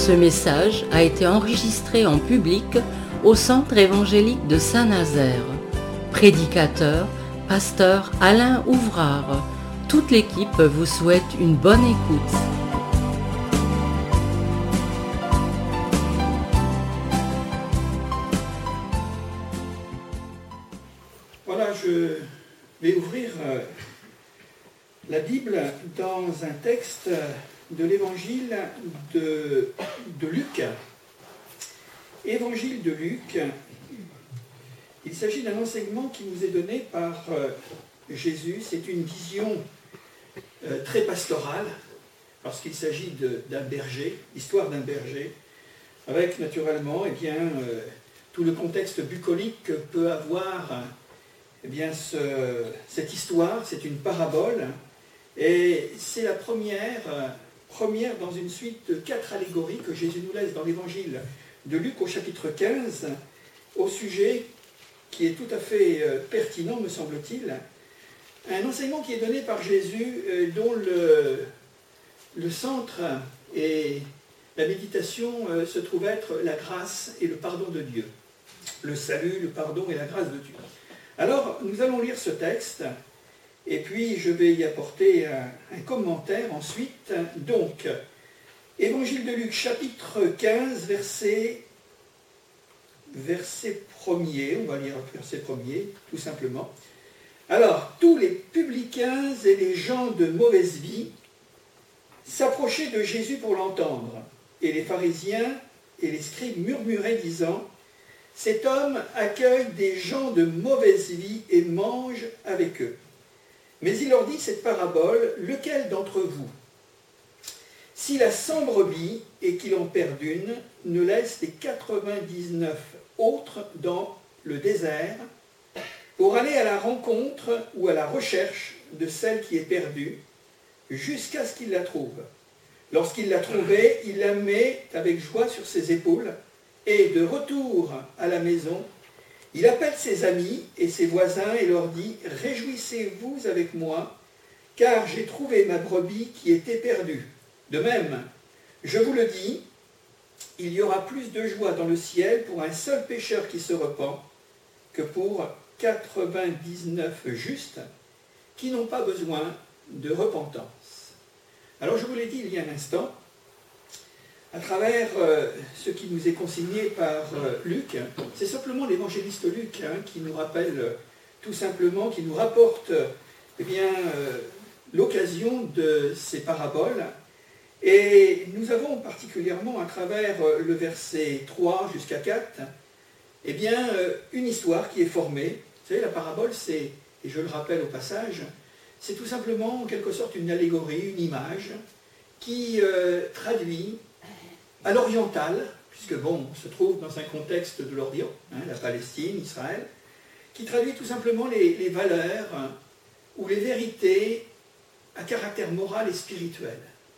Ce message a été enregistré en public au Centre évangélique de Saint-Nazaire. Prédicateur, pasteur Alain Ouvrard. Toute l'équipe vous souhaite une bonne écoute. Voilà, je vais ouvrir la Bible dans un texte de l'évangile de Luc. Évangile de Luc. Il s'agit d'un enseignement qui nous est donné par Jésus. C'est une vision très pastorale, parce qu'il s'agit d'un berger, l'histoire d'un berger, avec naturellement tout le contexte bucolique que peut avoir cette histoire. C'est une parabole, et c'est la première dans une suite de 4 allégories que Jésus nous laisse dans l'évangile de Luc au chapitre 15, au sujet qui est tout à fait pertinent, me semble-t-il. Un enseignement qui est donné par Jésus, dont le centre et la méditation se trouvent être la grâce et le pardon de Dieu. Le salut, le pardon et la grâce de Dieu. Alors, nous allons lire ce texte, et puis je vais y apporter un commentaire ensuite. Donc, Évangile de Luc, chapitre 15, verset 1er, on va lire verset 1er, tout simplement. Alors, tous les publicains et les gens de mauvaise vie s'approchaient de Jésus pour l'entendre, et les pharisiens et les scribes murmuraient, disant : cet homme accueille des gens de mauvaise vie et mange avec eux. Mais il leur dit cette parabole : lequel d'entre vous, s'il a 100 brebis et qu'il en perd une, ne laisse les 99 autres dans le désert pour aller à la rencontre ou à la recherche de celle qui est perdue, jusqu'à ce qu'il la trouve. Lorsqu'il l'a trouvée, il la met avec joie sur ses épaules, et de retour à la maison, il appelle ses amis et ses voisins et leur dit : réjouissez-vous avec moi, car j'ai trouvé ma brebis qui était perdue. De même, je vous le dis, il y aura plus de joie dans le ciel pour un seul pécheur qui se repent que pour 99 justes qui n'ont pas besoin de repentance. Alors je vous l'ai dit il y a un instant, à travers ce qui nous est consigné par Luc, c'est simplement l'évangéliste Luc qui nous rappelle tout simplement, qui nous rapporte l'occasion de ces paraboles. Et nous avons particulièrement à travers le verset 3 jusqu'à 4, une histoire qui est formée. Vous savez, la parabole, c'est, et je le rappelle au passage, c'est tout simplement en quelque sorte une allégorie, une image, qui traduit à l'oriental, puisque on se trouve dans un contexte de l'Orient, la Palestine, Israël, qui traduit tout simplement les valeurs ou les vérités à caractère moral et spirituel.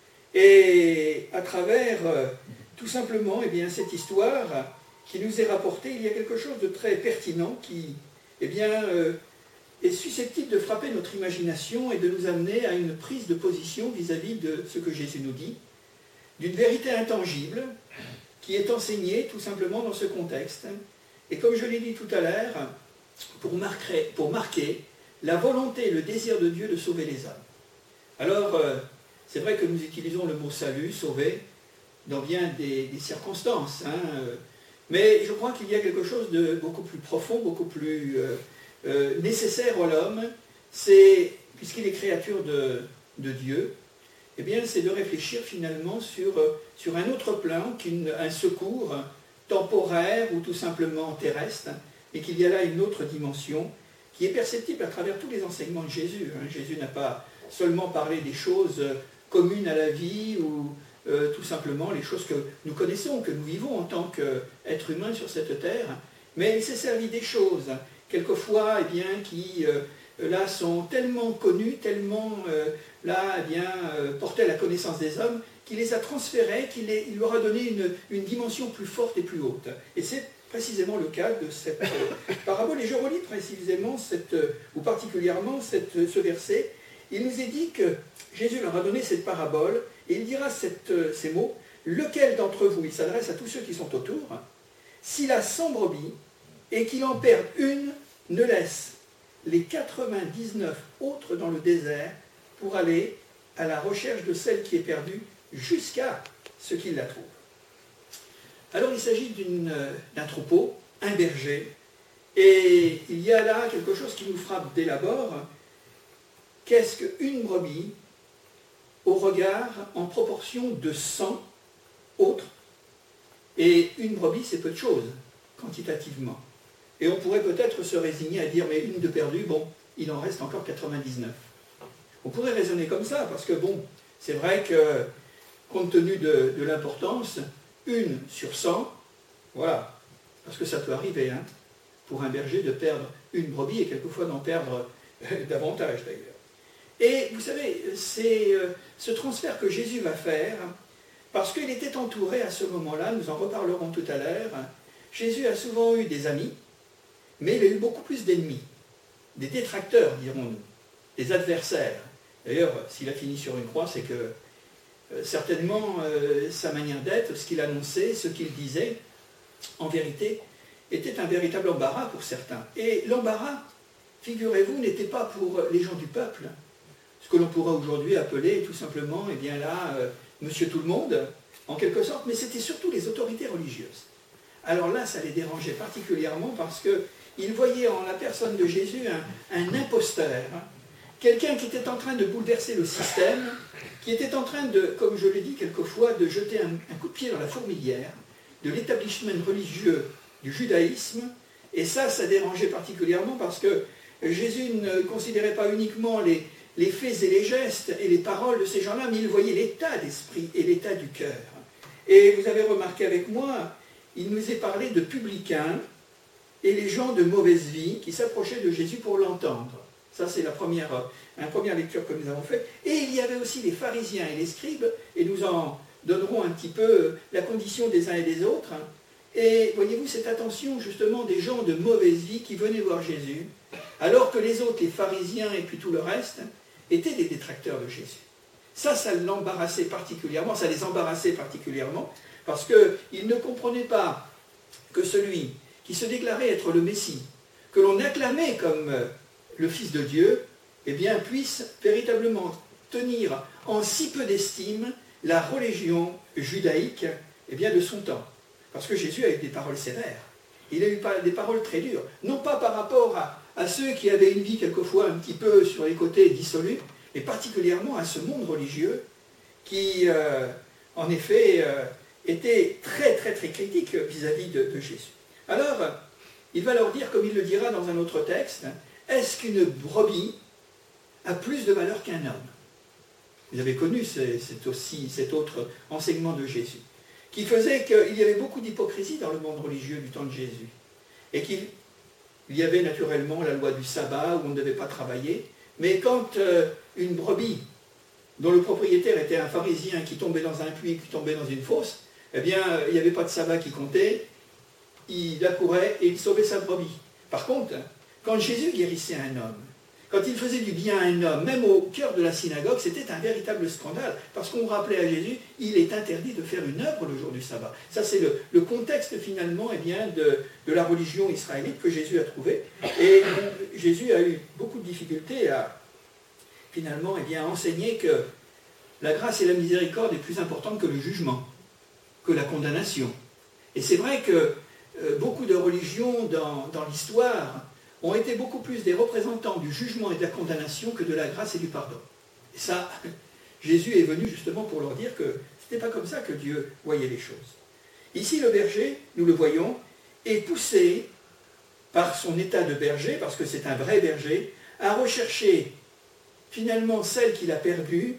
Et à travers tout simplement cette histoire qui nous est rapportée, il y a quelque chose de très pertinent qui est susceptible de frapper notre imagination et de nous amener à une prise de position vis-à-vis de ce que Jésus nous dit, d'une vérité intangible qui est enseignée tout simplement dans ce contexte. Et comme je l'ai dit tout à l'heure, pour marquer la volonté et le désir de Dieu de sauver les âmes. Alors, c'est vrai que nous utilisons le mot salut, sauver, dans bien des circonstances, mais je crois qu'il y a quelque chose de beaucoup plus profond, beaucoup plus nécessaire à l'homme, c'est, puisqu'il est créature de Dieu, c'est de réfléchir finalement sur un autre plan qu'un secours temporaire ou tout simplement terrestre, et qu'il y a là une autre dimension qui est perceptible à travers tous les enseignements de Jésus. Jésus n'a pas seulement parlé des choses communes à la vie ou tout simplement les choses que nous connaissons, que nous vivons en tant qu'êtres humains sur cette terre, mais il s'est servi des choses, quelquefois qui là sont tellement connues, tellement portées à la connaissance des hommes, qu'il les a transférées, qu'il leur a donné une dimension plus forte et plus haute. Et c'est précisément le cas de cette parabole. Et je relis précisément particulièrement ce verset. Il nous est dit que Jésus leur a donné cette parabole, et il dira ces mots : lequel d'entre vous, il s'adresse à tous ceux qui sont autour, s'il a 100 brebis et qu'il en perd une, ne laisse les 99 autres dans le désert pour aller à la recherche de celle qui est perdue jusqu'à ce qu'il la trouve. Alors il s'agit d'un troupeau, un berger, et il y a là quelque chose qui nous frappe dès l'abord. Qu'est-ce qu'une brebis au regard en proportion de 100 autres? Et une brebis, c'est peu de choses, quantitativement. Et on pourrait peut-être se résigner à dire, mais une de perdue, bon, il en reste encore 99. On pourrait raisonner comme ça, parce que bon, c'est vrai que, compte tenu de l'importance, une sur 100, voilà, parce que ça peut arriver, hein, pour un berger de perdre une brebis et quelquefois d'en perdre davantage d'ailleurs. Et vous savez, c'est ce transfert que Jésus va faire, parce qu'il était entouré à ce moment-là, nous en reparlerons tout à l'heure. Jésus a souvent eu des amis, mais il a eu beaucoup plus d'ennemis, des détracteurs, dirons-nous, des adversaires. D'ailleurs, s'il a fini sur une croix, c'est que certainement sa manière d'être, ce qu'il annonçait, ce qu'il disait, en vérité, était un véritable embarras pour certains. Et l'embarras, figurez-vous, n'était pas pour les gens du peuple, ce que l'on pourrait aujourd'hui appeler tout simplement, eh bien là, Monsieur Tout-le-Monde, en quelque sorte, mais c'était surtout les autorités religieuses. Alors là, ça les dérangeait particulièrement parce qu'ils voyaient en la personne de Jésus un imposteur, quelqu'un qui était en train de bouleverser le système, qui était en train de, comme je l'ai dit quelquefois, de jeter un coup de pied dans la fourmilière de l'établissement religieux du judaïsme, et ça dérangeait particulièrement parce que Jésus ne considérait pas uniquement les faits et les gestes et les paroles de ces gens-là, mais il voyait l'état d'esprit et l'état du cœur. Et vous avez remarqué avec moi, il nous est parlé de publicains et les gens de mauvaise vie qui s'approchaient de Jésus pour l'entendre. Ça, c'est la première lecture que nous avons faite. Et il y avait aussi les pharisiens et les scribes, et nous en donnerons un petit peu la condition des uns et des autres. Et voyez-vous cette attention justement des gens de mauvaise vie qui venaient voir Jésus, alors que les autres, les pharisiens et puis tout le reste, étaient des détracteurs de Jésus. Ça l'embarrassait particulièrement, ça les embarrassait particulièrement, parce qu'ils ne comprenaient pas que celui qui se déclarait être le Messie, que l'on acclamait comme le Fils de Dieu, eh bien, puisse véritablement tenir en si peu d'estime la religion judaïque eh bien, de son temps. Parce que Jésus a eu des paroles sévères. Il a eu des paroles très dures. Non pas par rapport à ceux qui avaient une vie quelquefois un petit peu sur les côtés dissolus, mais particulièrement à ce monde religieux qui, en effet, était très très très critique vis-à-vis de Jésus. Alors, il va leur dire, comme il le dira dans un autre texte, est-ce qu'une brebis a plus de valeur qu'un homme? Vous avez connu cet autre enseignement de Jésus, qui faisait qu'il y avait beaucoup d'hypocrisie dans le monde religieux du temps de Jésus, et qu'il y avait naturellement la loi du sabbat, où on ne devait pas travailler, mais quand une brebis, dont le propriétaire était un pharisien qui tombait dans un puits, qui tombait dans une fosse, eh bien, il n'y avait pas de sabbat qui comptait, il accourait et il sauvait sa brebis. Par contre, quand Jésus guérissait un homme, quand il faisait du bien à un homme, même au cœur de la synagogue, c'était un véritable scandale, parce qu'on rappelait à Jésus, il est interdit de faire une œuvre le jour du sabbat. Ça, c'est le contexte finalement eh bien, de la religion israélite que Jésus a trouvé. Et Jésus a eu beaucoup de difficultés à finalement eh bien, enseigner que la grâce et la miséricorde est plus importante que le jugement, que la condamnation. Et c'est vrai que beaucoup de religions dans l'histoire ont été beaucoup plus des représentants du jugement et de la condamnation que de la grâce et du pardon. Et ça, Jésus est venu justement pour leur dire que ce n'était pas comme ça que Dieu voyait les choses. Ici, le berger, nous le voyons, est poussé par son état de berger, parce que c'est un vrai berger, à rechercher finalement celle qu'il a perdue,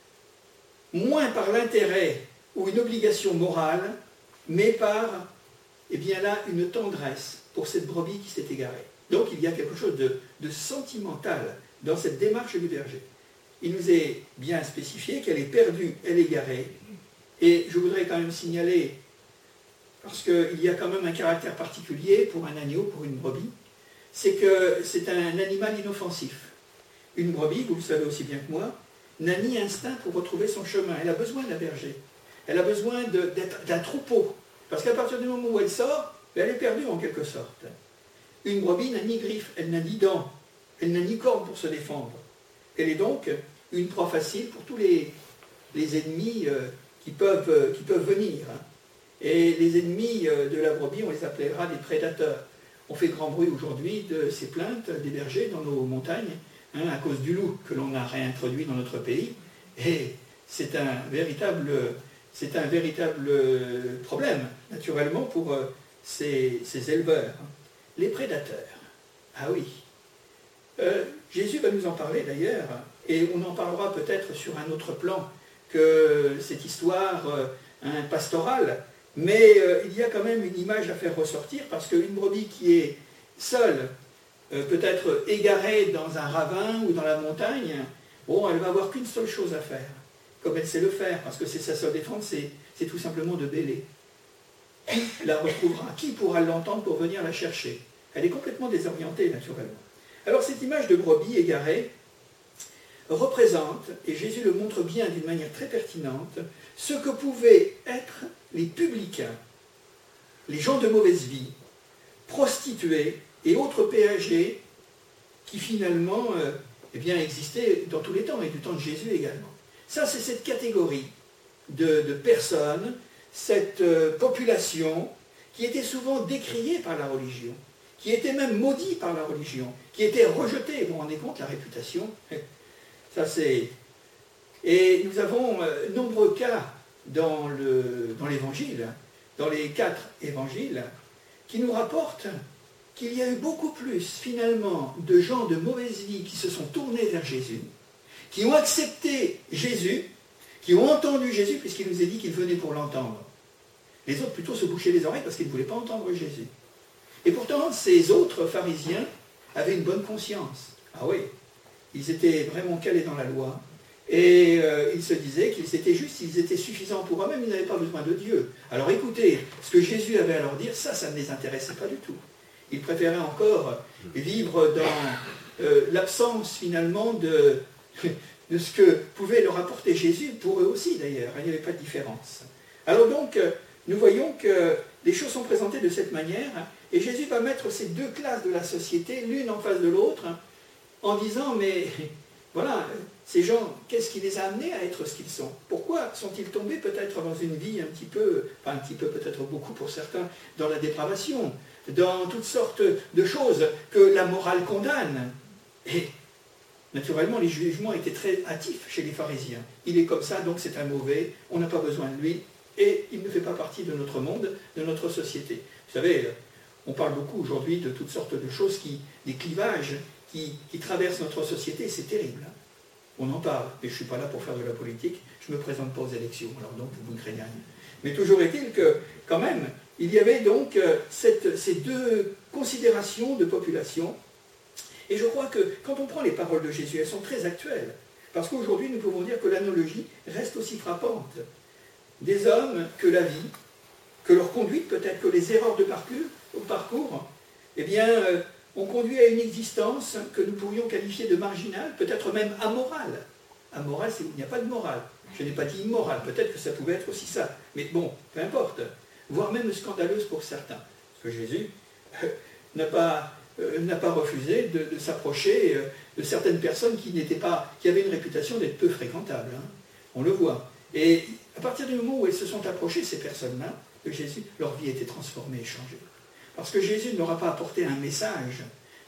moins par l'intérêt ou une obligation morale, mais par, eh bien là, une tendresse pour cette brebis qui s'est égarée. Donc il y a quelque chose de sentimental dans cette démarche du berger. Il nous est bien spécifié qu'elle est perdue, elle est égarée. Et je voudrais quand même signaler, parce qu'il y a quand même un caractère particulier pour un agneau, pour une brebis, c'est que c'est un animal inoffensif. Une brebis, vous le savez aussi bien que moi, n'a ni instinct pour retrouver son chemin. Elle a besoin d'un berger. Elle a besoin d'un troupeau. Parce qu'à partir du moment où elle sort, elle est perdue en quelque sorte. Une brebis n'a ni griffes, elle n'a ni dents, elle n'a ni cornes pour se défendre. Elle est donc une proie facile pour tous les ennemis qui peuvent venir. Et les ennemis de la brebis, on les appellera des prédateurs. On fait grand bruit aujourd'hui de ces plaintes des bergers dans nos montagnes, à cause du loup que l'on a réintroduit dans notre pays. Et c'est un véritable problème, naturellement, pour ces éleveurs. Les prédateurs. Ah oui. Jésus va nous en parler d'ailleurs, et on en parlera peut-être sur un autre plan que cette histoire pastorale, mais il y a quand même une image à faire ressortir, parce qu'une brebis qui est seule, peut-être égarée dans un ravin ou dans la montagne, bon, elle va avoir qu'une seule chose à faire, comme elle sait le faire, parce que c'est sa seule défense, c'est tout simplement de bêler. Qui la retrouvera? Qui pourra l'entendre pour venir la chercher? Elle est complètement désorientée, naturellement. Alors cette image de brebis égarée représente, et Jésus le montre bien d'une manière très pertinente, ce que pouvaient être les publicains, les gens de mauvaise vie, prostituées et autres péagers qui finalement existaient dans tous les temps, et du temps de Jésus également. Ça, c'est cette catégorie de personnes, cette population qui était souvent décriée par la religion, qui était même maudite par la religion, qui était rejetée. Vous vous rendez compte, la réputation? Ça, c'est... Et nous avons nombreux cas dans l'Évangile, dans les 4 évangiles, qui nous rapportent qu'il y a eu beaucoup plus, finalement, de gens de mauvaise vie qui se sont tournés vers Jésus, qui ont accepté Jésus, qui ont entendu Jésus, puisqu'il nous est dit qu'il venait pour l'entendre. Les autres, plutôt, se bouchaient les oreilles parce qu'ils ne voulaient pas entendre Jésus. Et pourtant, ces autres pharisiens avaient une bonne conscience. Ah oui, ils étaient vraiment calés dans la loi, et ils se disaient qu'ils étaient justes, ils étaient suffisants pour eux-mêmes, ils n'avaient pas besoin de Dieu. Alors écoutez, ce que Jésus avait à leur dire, ça ne les intéressait pas du tout. Ils préféraient encore vivre dans l'absence finalement de ce que pouvait leur apporter Jésus, pour eux aussi d'ailleurs, il n'y avait pas de différence. Alors donc, nous voyons que les choses sont présentées de cette manière, et Jésus va mettre ces 2 classes de la société, l'une en face de l'autre, en disant, mais voilà, ces gens, qu'est-ce qui les a amenés à être ce qu'ils sont? Pourquoi sont-ils tombés peut-être dans une vie un petit peu, pas un petit peu, peut-être beaucoup pour certains, dans la dépravation, dans toutes sortes de choses que la morale condamne? Et naturellement, les jugements étaient très hâtifs chez les pharisiens. Il est comme ça, donc c'est un mauvais, on n'a pas besoin de lui, et il ne fait pas partie de notre monde, de notre société. Vous savez, on parle beaucoup aujourd'hui de toutes sortes de choses, des clivages qui traversent notre société, c'est terrible. On en parle, mais je ne suis pas là pour faire de la politique, je ne me présente pas aux élections, alors donc vous ne craignez rien. Mais toujours est-il que, quand même, il y avait donc ces 2 considérations de population, et je crois que quand on prend les paroles de Jésus, elles sont très actuelles, parce qu'aujourd'hui nous pouvons dire que l'analogie reste aussi frappante. Des hommes que la vie, que leur conduite, peut-être que les erreurs de parcours, eh bien, ont conduit à une existence que nous pourrions qualifier de marginale, peut-être même amorale. Amorale, c'est où il n'y a pas de morale. Je n'ai pas dit immorale, peut-être que ça pouvait être aussi ça. Mais bon, peu importe. Voire même scandaleuse pour certains. Parce que Jésus n'a pas refusé de s'approcher de certaines personnes qui avaient une réputation d'être peu fréquentables. On le voit. Et à partir du moment où elles se sont approchées, ces personnes-là, de Jésus, leur vie était transformée et changée. Parce que Jésus n'aura pas apporté un message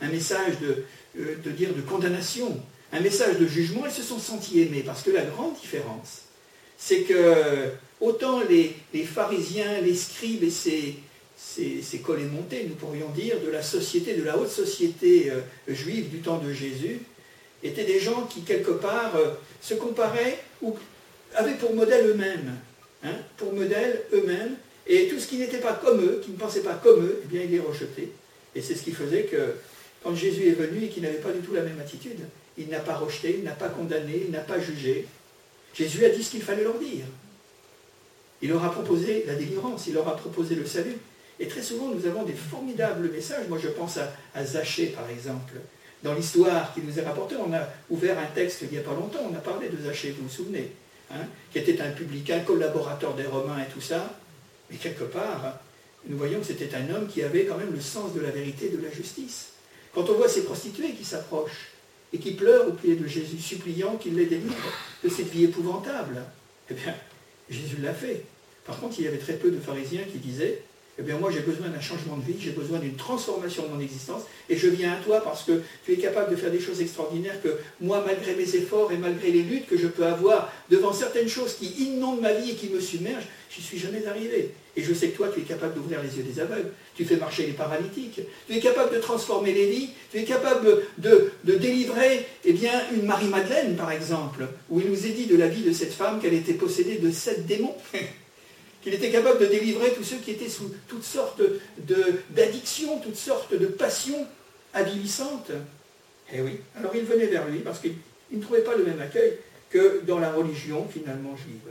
de condamnation, un message de jugement. Ils se sont sentis aimés, parce que la grande différence, c'est que autant les pharisiens, les scribes et ces collémontés, nous pourrions dire, de la société, de la haute société juive du temps de Jésus, étaient des gens qui, quelque part, se comparaient ou avaient pour modèle eux-mêmes. Pour modèle eux-mêmes. Et tout ce qui n'était pas comme eux, qui ne pensait pas comme eux, eh bien, il les rejetait. Et c'est ce qui faisait que, quand Jésus est venu et qu'il n'avait pas du tout la même attitude, il n'a pas rejeté, il n'a pas condamné, il n'a pas jugé. Jésus a dit ce qu'il fallait leur dire. Il leur a proposé la délivrance, il leur a proposé le salut. Et très souvent, nous avons des formidables messages. Moi, je pense à Zachée, par exemple. Dans l'histoire qui nous est rapportée, on a ouvert un texte il n'y a pas longtemps, on a parlé de Zachée, vous vous souvenez. qui était un publicain, collaborateur des Romains et tout ça, mais quelque part, nous voyons que c'était un homme qui avait quand même le sens de la vérité et de la justice. Quand on voit ces prostituées qui s'approchent et qui pleurent au pied de Jésus, suppliant qu'il les délivre de cette vie épouvantable, eh bien, Jésus l'a fait. Par contre, il y avait très peu de pharisiens qui disaient « Eh bien, moi, j'ai besoin d'un changement de vie, j'ai besoin d'une transformation de mon existence, et je viens à toi parce que tu es capable de faire des choses extraordinaires que moi, malgré mes efforts et malgré les luttes que je peux avoir devant certaines choses qui inondent ma vie et qui me submergent, je n'y suis jamais arrivé. Et je sais que toi, tu es capable d'ouvrir les yeux des aveugles, tu fais marcher les paralytiques, tu es capable de transformer les vies, tu es capable de délivrer une Marie-Madeleine, par exemple, où il nous est dit de la vie de cette femme qu'elle était possédée de 7 démons. Qu'il était capable de délivrer tous ceux qui étaient sous toutes sortes d'addictions, toutes sortes de passions avilissantes. Eh oui, alors il venait vers lui parce qu'il ne trouvait pas le même accueil que dans la religion finalement juive.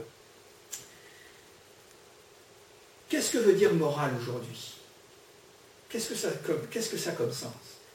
Qu'est-ce que veut dire morale aujourd'hui? Qu'est-ce que ça a comme sens?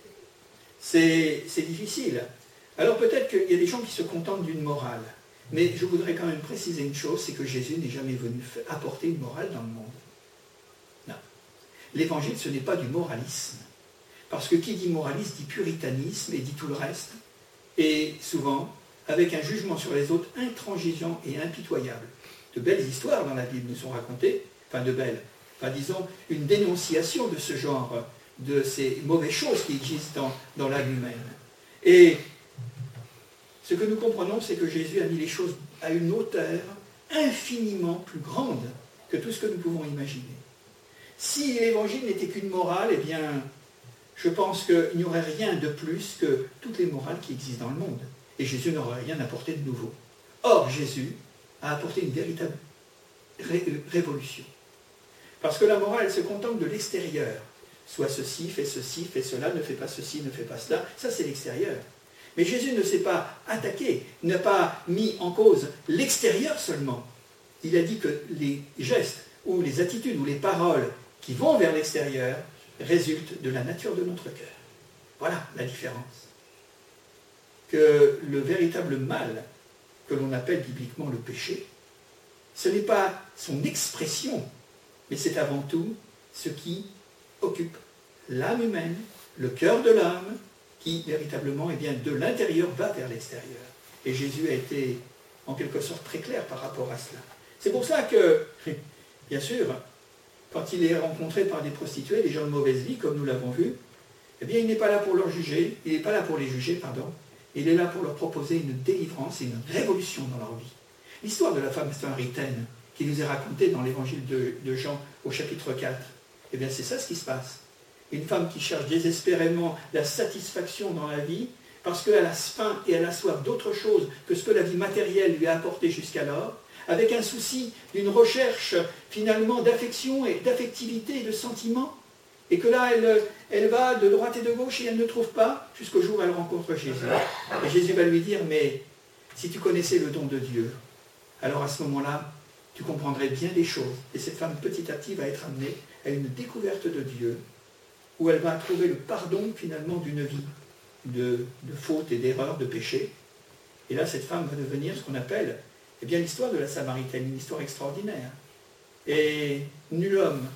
C'est difficile. Alors peut-être qu'il y a des gens qui se contentent d'une morale. Mais je voudrais quand même préciser une chose, c'est que Jésus n'est jamais venu apporter une morale dans le monde. Non. L'évangile, ce n'est pas du moralisme. Parce que qui dit moralisme dit puritanisme et dit tout le reste. Et souvent, avec un jugement sur les autres intransigeant et impitoyable. De belles histoires dans la Bible nous sont racontées, enfin de belles, enfin disons une dénonciation de ce genre, de ces mauvaises choses qui existent dans l'âme humaine. Et ce que nous comprenons, c'est que Jésus a mis les choses à une hauteur infiniment plus grande que tout ce que nous pouvons imaginer. Si l'évangile n'était qu'une morale, eh bien, je pense qu'il n'y aurait rien de plus que toutes les morales qui existent dans le monde. Et Jésus n'aurait rien apporté de nouveau. Or, Jésus a apporté une véritable révolution. Parce que la morale, elle se contente de l'extérieur. Sois ceci, fais cela, ne fais pas ceci, ne fais pas cela. Ça, c'est l'extérieur. Mais Jésus ne s'est pas attaqué, n'a pas mis en cause l'extérieur seulement. Il a dit que les gestes, ou les attitudes, ou les paroles qui vont vers l'extérieur résultent de la nature de notre cœur. Voilà la différence. Que le véritable mal, que l'on appelle bibliquement le péché, ce n'est pas son expression, mais c'est avant tout ce qui occupe l'âme humaine, le cœur de l'âme, qui véritablement, de l'intérieur va vers l'extérieur. Et Jésus a été, en quelque sorte, très clair par rapport à cela. C'est pour ça que, bien sûr, quand il est rencontré par des prostituées, des gens de mauvaise vie, comme nous l'avons vu, il n'est pas là pour leur juger, il n'est pas là pour les juger, pardon, il est là pour leur proposer une délivrance et une révolution dans leur vie. L'histoire de la femme samaritaine, qui nous est racontée dans l'évangile de Jean, au chapitre 4, c'est ça ce qui se passe. Une femme qui cherche désespérément la satisfaction dans la vie, parce qu'elle a faim et elle a soif d'autre chose que ce que la vie matérielle lui a apporté jusqu'alors, avec un souci d'une recherche finalement d'affection et d'affectivité et de sentiment, et que là elle va de droite et de gauche et elle ne trouve pas, jusqu'au jour où elle rencontre Jésus. Et Jésus va lui dire, mais si tu connaissais le don de Dieu, alors à ce moment-là, tu comprendrais bien des choses. Et cette femme petit à petit va être amenée à une découverte de Dieu, où elle va trouver le pardon finalement d'une vie de fautes et d'erreurs, de péchés. Et là, cette femme va devenir ce qu'on appelle l'histoire de la Samaritaine, une histoire extraordinaire. Et nul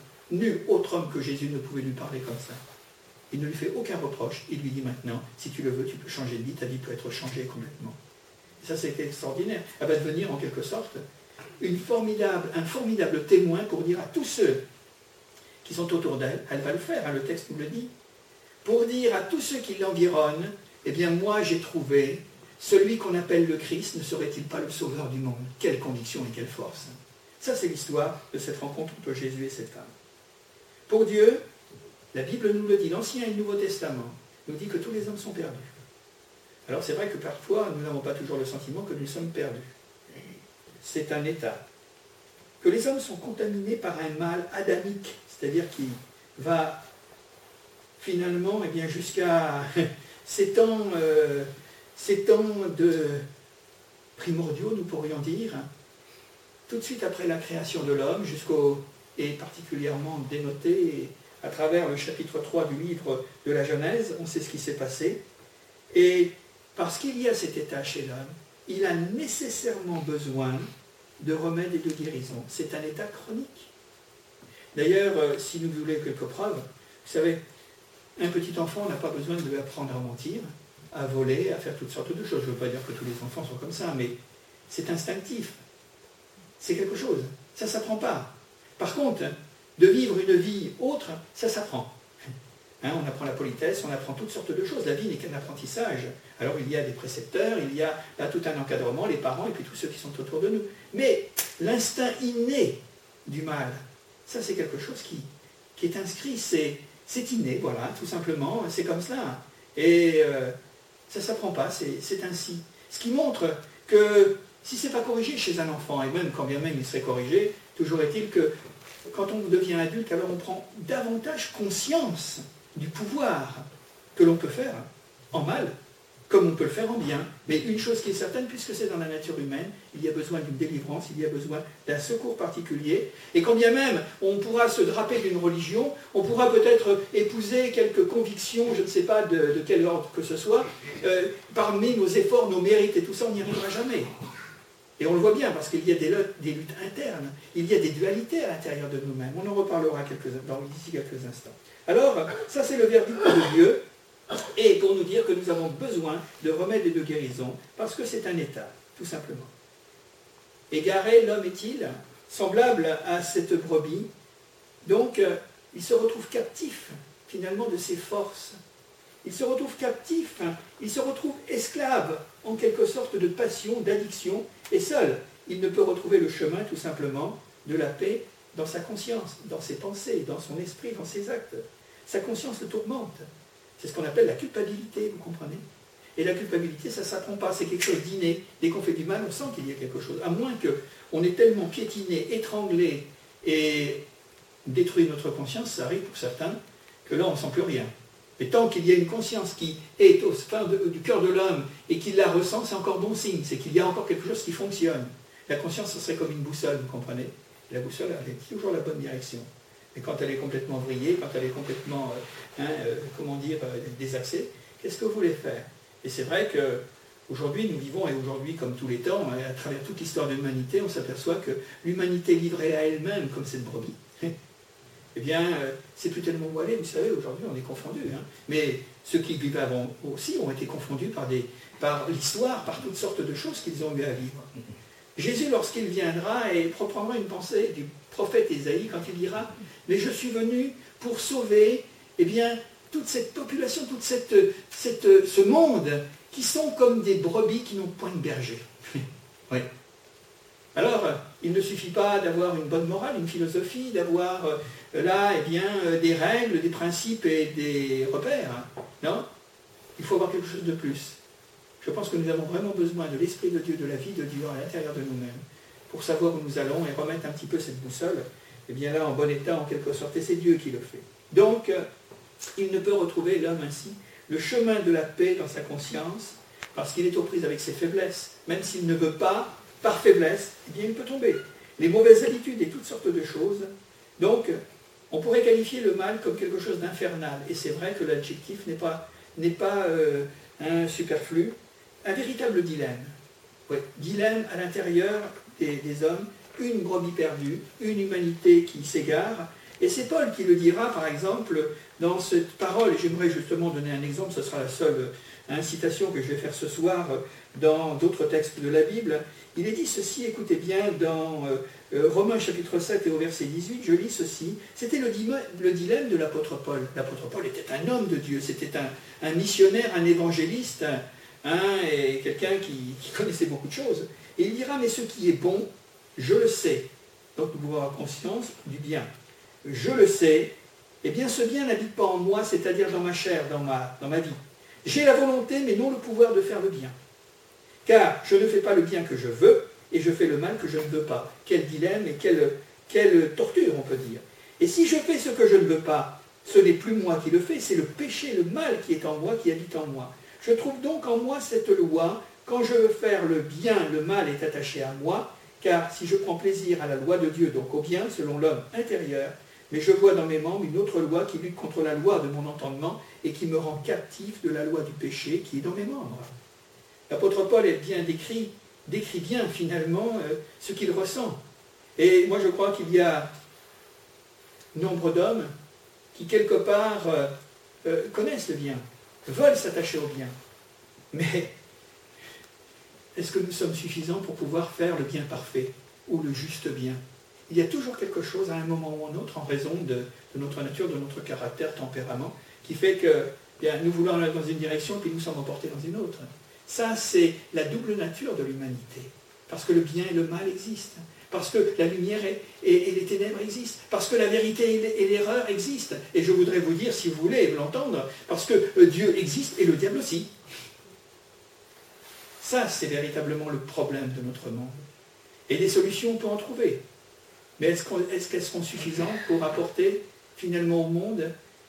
autre homme que Jésus ne pouvait lui parler comme ça. Il ne lui fait aucun reproche, il lui dit maintenant, si tu le veux, tu peux changer de vie, ta vie peut être changée complètement. Et ça, c'est extraordinaire. Elle va devenir en quelque sorte un formidable témoin pour dire à tous ceux qui sont autour d'elle, elle va le faire, le texte nous le dit, pour dire à tous ceux qui l'environnent, moi j'ai trouvé celui qu'on appelle le Christ, ne serait-il pas le sauveur du monde? Quelle conviction et quelle force! Ça, c'est l'histoire de cette rencontre entre Jésus et cette femme. Pour Dieu, la Bible nous le dit, l'Ancien et le Nouveau Testament nous dit que tous les hommes sont perdus. Alors c'est vrai que parfois, nous n'avons pas toujours le sentiment que nous sommes perdus. C'est un état. Que les hommes sont contaminés par un mal adamique, c'est-à-dire qui va finalement jusqu'à ces temps de primordiaux, nous pourrions dire, tout de suite après la création de l'homme, et particulièrement dénoté à travers le chapitre 3 du livre de la Genèse, on sait ce qui s'est passé. Et parce qu'il y a cet état chez l'homme, il a nécessairement besoin de remède et de guérison. C'est un état chronique. D'ailleurs, si nous voulons quelques preuves, vous savez, un petit enfant n'a pas besoin de lui apprendre à mentir, à voler, à faire toutes sortes de choses. Je ne veux pas dire que tous les enfants sont comme ça, mais c'est instinctif. C'est quelque chose. Ça ne s'apprend pas. Par contre, de vivre une vie autre, ça s'apprend. On apprend la politesse, on apprend toutes sortes de choses. La vie n'est qu'un apprentissage. Alors il y a des précepteurs, il y a là tout un encadrement, les parents et puis tous ceux qui sont autour de nous. Mais l'instinct inné du mal, ça c'est quelque chose qui est inscrit, c'est inné, voilà, tout simplement, c'est comme cela. Et ça ne s'apprend pas, c'est ainsi. Ce qui montre que si ce n'est pas corrigé chez un enfant, et même quand bien même il serait corrigé, toujours est-il que quand on devient adulte, alors on prend davantage conscience du pouvoir que l'on peut faire en mal, comme on peut le faire en bien. Mais une chose qui est certaine, puisque c'est dans la nature humaine, il y a besoin d'une délivrance, il y a besoin d'un secours particulier. Et quand bien même on pourra se draper d'une religion, on pourra peut-être épouser quelques convictions, je ne sais pas de quel ordre que ce soit, parmi nos efforts, nos mérites et tout ça, on n'y arrivera jamais. Et on le voit bien, parce qu'il y a des luttes internes, il y a des dualités à l'intérieur de nous-mêmes. On en reparlera d'ici quelques instants. Alors, ça c'est le verdict de Dieu, et pour nous dire que nous avons besoin de remède et de guérison, parce que c'est un état, tout simplement. Égaré, l'homme est-il semblable à cette brebis, donc il se retrouve captif, finalement, de ses forces. Il se retrouve captif, il se retrouve esclave, en quelque sorte, de passion, d'addiction, et seul, il ne peut retrouver le chemin, tout simplement, de la paix dans sa conscience, dans ses pensées, dans son esprit, dans ses actes. Sa conscience le tourmente. C'est ce qu'on appelle la culpabilité, vous comprenez? Et la culpabilité, ça ne s'apprend pas, c'est quelque chose d'inné. Dès qu'on fait du mal, on sent qu'il y a quelque chose. À moins qu'on ait tellement piétiné, étranglé et détruit notre conscience, ça arrive pour certains, que là, on ne sent plus rien. Mais tant qu'il y a une conscience qui est au sein du cœur de l'homme et qu'il la ressent, c'est encore bon signe, c'est qu'il y a encore quelque chose qui fonctionne. La conscience, ce serait comme une boussole, vous comprenez? La boussole, elle est toujours la bonne direction. Mais quand elle est complètement vrillée, quand elle est complètement, désaxée, qu'est-ce que vous voulez faire? Et c'est vrai qu'aujourd'hui, nous vivons, et aujourd'hui comme tous les temps, à travers toute l'histoire de l'humanité, on s'aperçoit que l'humanité livrée à elle-même, comme cette brebis, eh bien, c'est plus tellement voilé, vous savez, aujourd'hui on est confondus. Mais ceux qui vivaient avant aussi ont été confondus par l'histoire, par toutes sortes de choses qu'ils ont eu à vivre. Jésus, lorsqu'il viendra, et reprendra une pensée du prophète Ésaïe, quand il dira « Mais je suis venu pour sauver toute cette population, tout ce monde, qui sont comme des brebis qui n'ont point de berger. » Oui. Alors, il ne suffit pas d'avoir une bonne morale, une philosophie, d'avoir des règles, des principes et des repères. Non, il faut avoir quelque chose de plus. Je pense que nous avons vraiment besoin de l'Esprit de Dieu, de la vie de Dieu à l'intérieur de nous-mêmes, pour savoir où nous allons et remettre un petit peu cette boussole, là, en bon état, en quelque sorte, et c'est Dieu qui le fait. Donc, il ne peut retrouver, l'homme ainsi, le chemin de la paix dans sa conscience, parce qu'il est aux prises avec ses faiblesses. Même s'il ne veut pas, par faiblesse, il peut tomber. Les mauvaises habitudes et toutes sortes de choses. Donc, on pourrait qualifier le mal comme quelque chose d'infernal. Et c'est vrai que l'adjectif n'est pas un superflu. Un véritable dilemme. Oui, dilemme à l'intérieur des hommes, une brebis perdue, une humanité qui s'égare. Et c'est Paul qui le dira, par exemple, dans cette parole, et j'aimerais justement donner un exemple, ce sera la seule citation que je vais faire ce soir dans d'autres textes de la Bible. Il est dit ceci, écoutez bien, dans Romains chapitre 7 et au verset 18, je lis ceci, c'était le dilemme de l'apôtre Paul. L'apôtre Paul était un homme de Dieu, c'était un missionnaire, un évangéliste, et quelqu'un qui connaissait beaucoup de choses. Et il dira, mais ce qui est bon, je le sais. Donc nous pouvons avoir conscience du bien. Je le sais, eh bien ce bien n'habite pas en moi, c'est-à-dire dans ma chair, dans ma vie. J'ai la volonté, mais non le pouvoir de faire le bien. Car je ne fais pas le bien que je veux, et je fais le mal que je ne veux pas. Quel dilemme et quelle torture, on peut dire. Et si je fais ce que je ne veux pas, ce n'est plus moi qui le fais, c'est le péché, le mal qui est en moi, qui habite en moi. Je trouve donc en moi cette loi, quand je veux faire le bien, le mal est attaché à moi, car si je prends plaisir à la loi de Dieu, donc au bien, selon l'homme intérieur, mais je vois dans mes membres une autre loi qui lutte contre la loi de mon entendement et qui me rend captif de la loi du péché qui est dans mes membres. L'apôtre Paul décrit bien finalement ce qu'il ressent. Et moi je crois qu'il y a nombre d'hommes qui quelque part connaissent le bien, veulent s'attacher au bien. Mais est-ce que nous sommes suffisants pour pouvoir faire le bien parfait ou le juste bien? Il y a toujours quelque chose à un moment ou à un autre en raison de notre nature, de notre caractère, tempérament, qui fait que nous voulons aller dans une direction puis nous sommes emportés dans une autre. Ça, c'est la double nature de l'humanité. Parce que le bien et le mal existent. Parce que la lumière et les ténèbres existent. Parce que la vérité et l'erreur existent. Et je voudrais vous dire, si vous voulez l'entendre, parce que Dieu existe et le diable aussi. Ça, c'est véritablement le problème de notre monde. Et des solutions, on peut en trouver. Mais est-ce qu'elles seront suffisantes pour apporter finalement au monde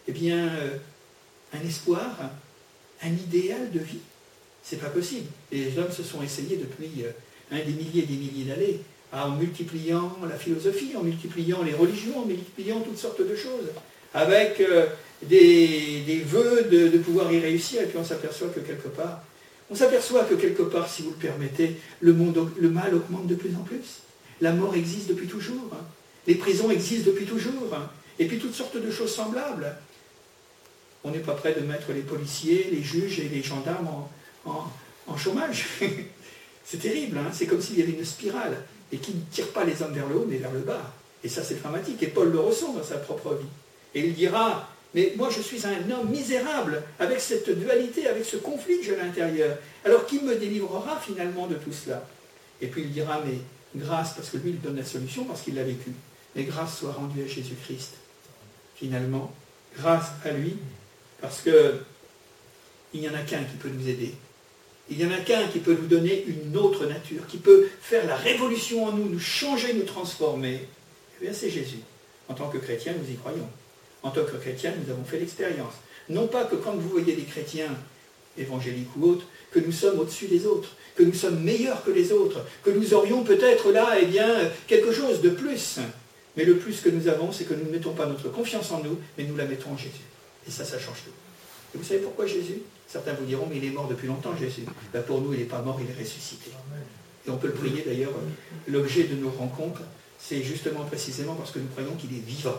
un espoir, un idéal de vie? C'est pas possible. Et les hommes se sont essayés depuis des milliers et des milliers d'années, en multipliant la philosophie, en multipliant les religions, en multipliant toutes sortes de choses, avec des vœux de pouvoir y réussir, et puis on s'aperçoit que quelque part, si vous le permettez, le mal augmente de plus en plus. La mort existe depuis toujours. Les prisons existent depuis toujours. Et puis toutes sortes de choses semblables. On n'est pas prêt de mettre les policiers, les juges et les gendarmes en chômage. C'est terrible, hein. C'est comme s'il y avait une spirale et qui ne tire pas les hommes vers le haut mais vers le bas. Et ça c'est dramatique. Et Paul le ressent dans sa propre vie. Et il dira, mais moi je suis un homme misérable avec cette dualité, avec ce conflit que j'ai à l'intérieur. Alors qui me délivrera finalement de tout cela? Et puis il dira, mais grâce, parce que lui il donne la solution parce qu'il l'a vécu. Mais grâce soit rendue à Jésus-Christ. Finalement, grâce à lui, parce que il n'y en a qu'un qui peut nous aider. Il n'y en a qu'un qui peut nous donner une autre nature, qui peut faire la révolution en nous, nous changer, nous transformer. Eh bien, c'est Jésus. En tant que chrétiens, nous y croyons. En tant que chrétiens, nous avons fait l'expérience. Non pas que quand vous voyez des chrétiens, évangéliques ou autres, que nous sommes au-dessus des autres, que nous sommes meilleurs que les autres, que nous aurions peut-être là, quelque chose de plus. Mais le plus que nous avons, c'est que nous ne mettons pas notre confiance en nous, mais nous la mettons en Jésus. Et ça change tout. Et vous savez pourquoi Jésus? Certains vous diront, mais il est mort depuis longtemps, Jésus. Ben pour nous, il n'est pas mort, il est ressuscité. Et on peut le prier d'ailleurs. L'objet de nos rencontres, c'est justement précisément parce que nous croyons qu'il est vivant.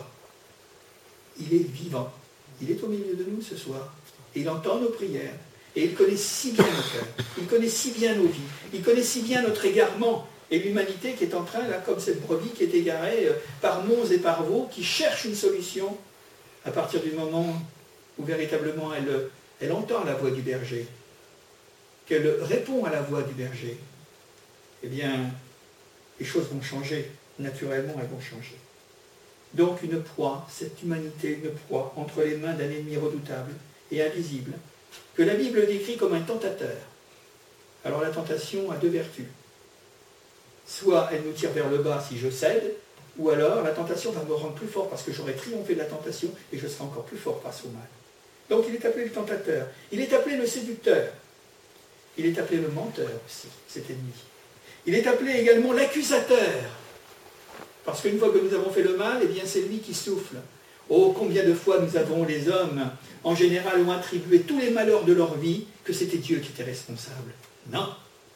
Il est vivant. Il est au milieu de nous ce soir. Et il entend nos prières. Et il connaît si bien nos cœurs. Il connaît si bien nos vies. Il connaît si bien notre égarement. Et l'humanité qui est en train, là, comme cette brebis qui est égarée par monts et par veaux, qui cherche une solution à partir du moment où véritablement elle entend la voix du berger, qu'elle répond à la voix du berger, eh bien, les choses vont changer. Naturellement, elles vont changer. Donc une proie, cette humanité, une proie entre les mains d'un ennemi redoutable et invisible, que la Bible décrit comme un tentateur. Alors la tentation a deux vertus. Soit elle nous tire vers le bas si je cède, ou alors la tentation va me rendre plus fort parce que j'aurai triomphé de la tentation et je serai encore plus fort face au mal. Donc il est appelé le tentateur, il est appelé le séducteur, il est appelé le menteur aussi, cet ennemi. Il est appelé également l'accusateur, parce qu'une fois que nous avons fait le mal, eh bien c'est lui qui souffle. Oh, combien de fois les hommes, en général, ont attribué tous les malheurs de leur vie que c'était Dieu qui était responsable. Non.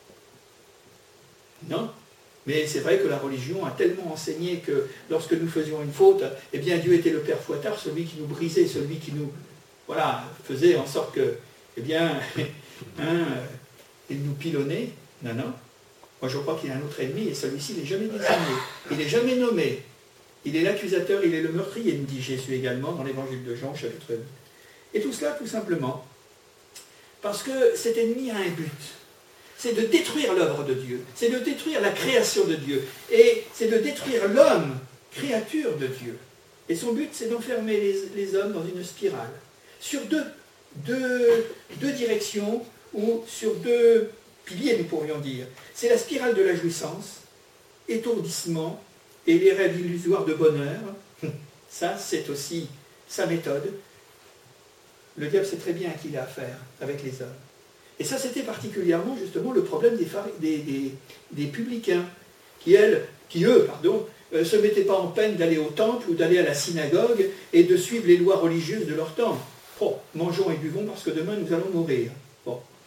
Non. Mais c'est vrai que la religion a tellement enseigné que lorsque nous faisions une faute, eh bien Dieu était le Père fouettard, celui qui nous brisait, celui qui nous faisait en sorte que, eh bien, il nous pilonnait. Non, non. Moi je crois qu'il y a un autre ennemi et celui-ci n'est jamais désigné. Il n'est jamais nommé. Il est l'accusateur, il est le meurtrier, nous dit Jésus également dans l'évangile de Jean, chapitre 8. Et tout cela, tout simplement, parce que cet ennemi a un but. C'est de détruire l'œuvre de Dieu, c'est de détruire la création de Dieu, et c'est de détruire l'homme, créature de Dieu. Et son but, c'est d'enfermer les hommes dans une spirale, sur deux directions, ou sur deux piliers, nous pourrions dire. C'est la spirale de la jouissance, étourdissement, et les rêves illusoires de bonheur. Ça, c'est aussi sa méthode. Le diable sait très bien à qui il a affaire avec les hommes. Et ça, c'était particulièrement, justement, le problème des publicains, qui eux, se mettaient pas en peine d'aller au temple ou d'aller à la synagogue et de suivre les lois religieuses de leur temps. Bon, mangeons et buvons parce que demain nous allons mourir. Bon,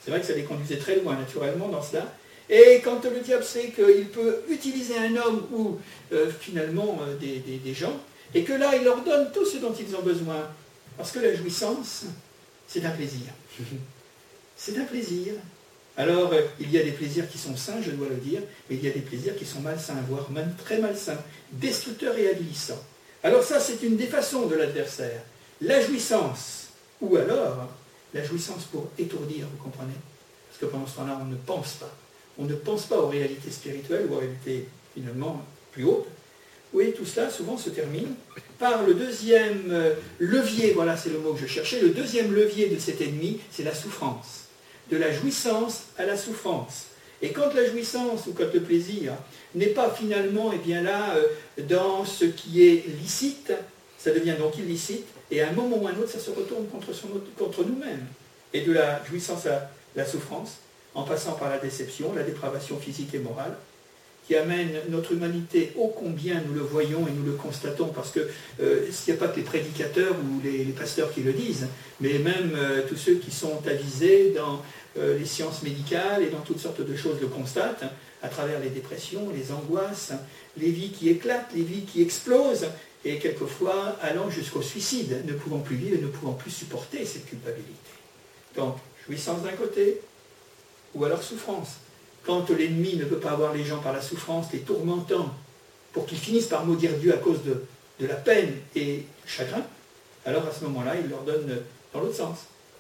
C'est vrai que ça les conduisait très loin, naturellement, dans cela. Et quand le diable sait qu'il peut utiliser un homme ou finalement des gens, et que là, il leur donne tout ce dont ils ont besoin, parce que la jouissance, c'est un plaisir. C'est un plaisir. Alors, il y a des plaisirs qui sont sains, je dois le dire, mais il y a des plaisirs qui sont malsains, voire même très malsains, destructeurs et avilissants. Alors ça, c'est une des façons de l'adversaire. La jouissance, ou alors la jouissance pour étourdir, vous comprenez? Parce que pendant ce temps-là, on ne pense pas. On ne pense pas aux réalités spirituelles ou aux réalités finalement plus hautes. Oui, tout cela souvent se termine par le deuxième levier, voilà c'est le mot que je cherchais, le deuxième levier de cet ennemi, c'est la souffrance. De la jouissance à la souffrance. Et quand la jouissance ou quand le plaisir n'est pas finalement là dans ce qui est licite, ça devient donc illicite, et à un moment ou à un autre, ça se retourne contre nous-mêmes. Et de la jouissance à la souffrance, en passant par la déception, la dépravation physique et morale, qui amène notre humanité ô combien nous le voyons et nous le constatons, parce que s'il n'y a pas que les prédicateurs ou les pasteurs qui le disent, mais même tous ceux qui sont avisés dans les sciences médicales et dans toutes sortes de choses le constatent, à travers les dépressions, les angoisses, les vies qui éclatent, les vies qui explosent, et quelquefois allant jusqu'au suicide, ne pouvant plus vivre et ne pouvant plus supporter cette culpabilité. Donc, jouissance d'un côté, ou alors souffrance. Quand l'ennemi ne peut pas avoir les gens par la souffrance, les tourmentant, pour qu'ils finissent par maudire Dieu à cause de la peine et du chagrin, alors à ce moment-là, il leur donne dans l'autre sens.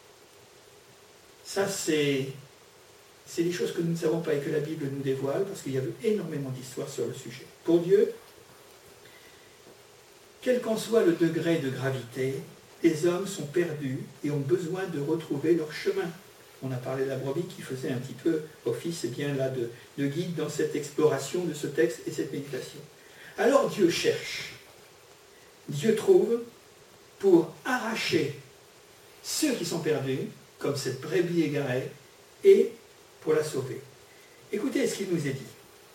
Ça, c'est des choses que nous ne savons pas et que la Bible nous dévoile, parce qu'il y a énormément d'histoires sur le sujet. Pour Dieu, quel qu'en soit le degré de gravité, les hommes sont perdus et ont besoin de retrouver leur chemin. On a parlé de la brebis qui faisait un petit peu office de guide dans cette exploration de ce texte et cette méditation. Alors Dieu cherche, Dieu trouve pour arracher ceux qui sont perdus, comme cette brebis égarée, et pour la sauver. Écoutez ce qu'il nous est dit.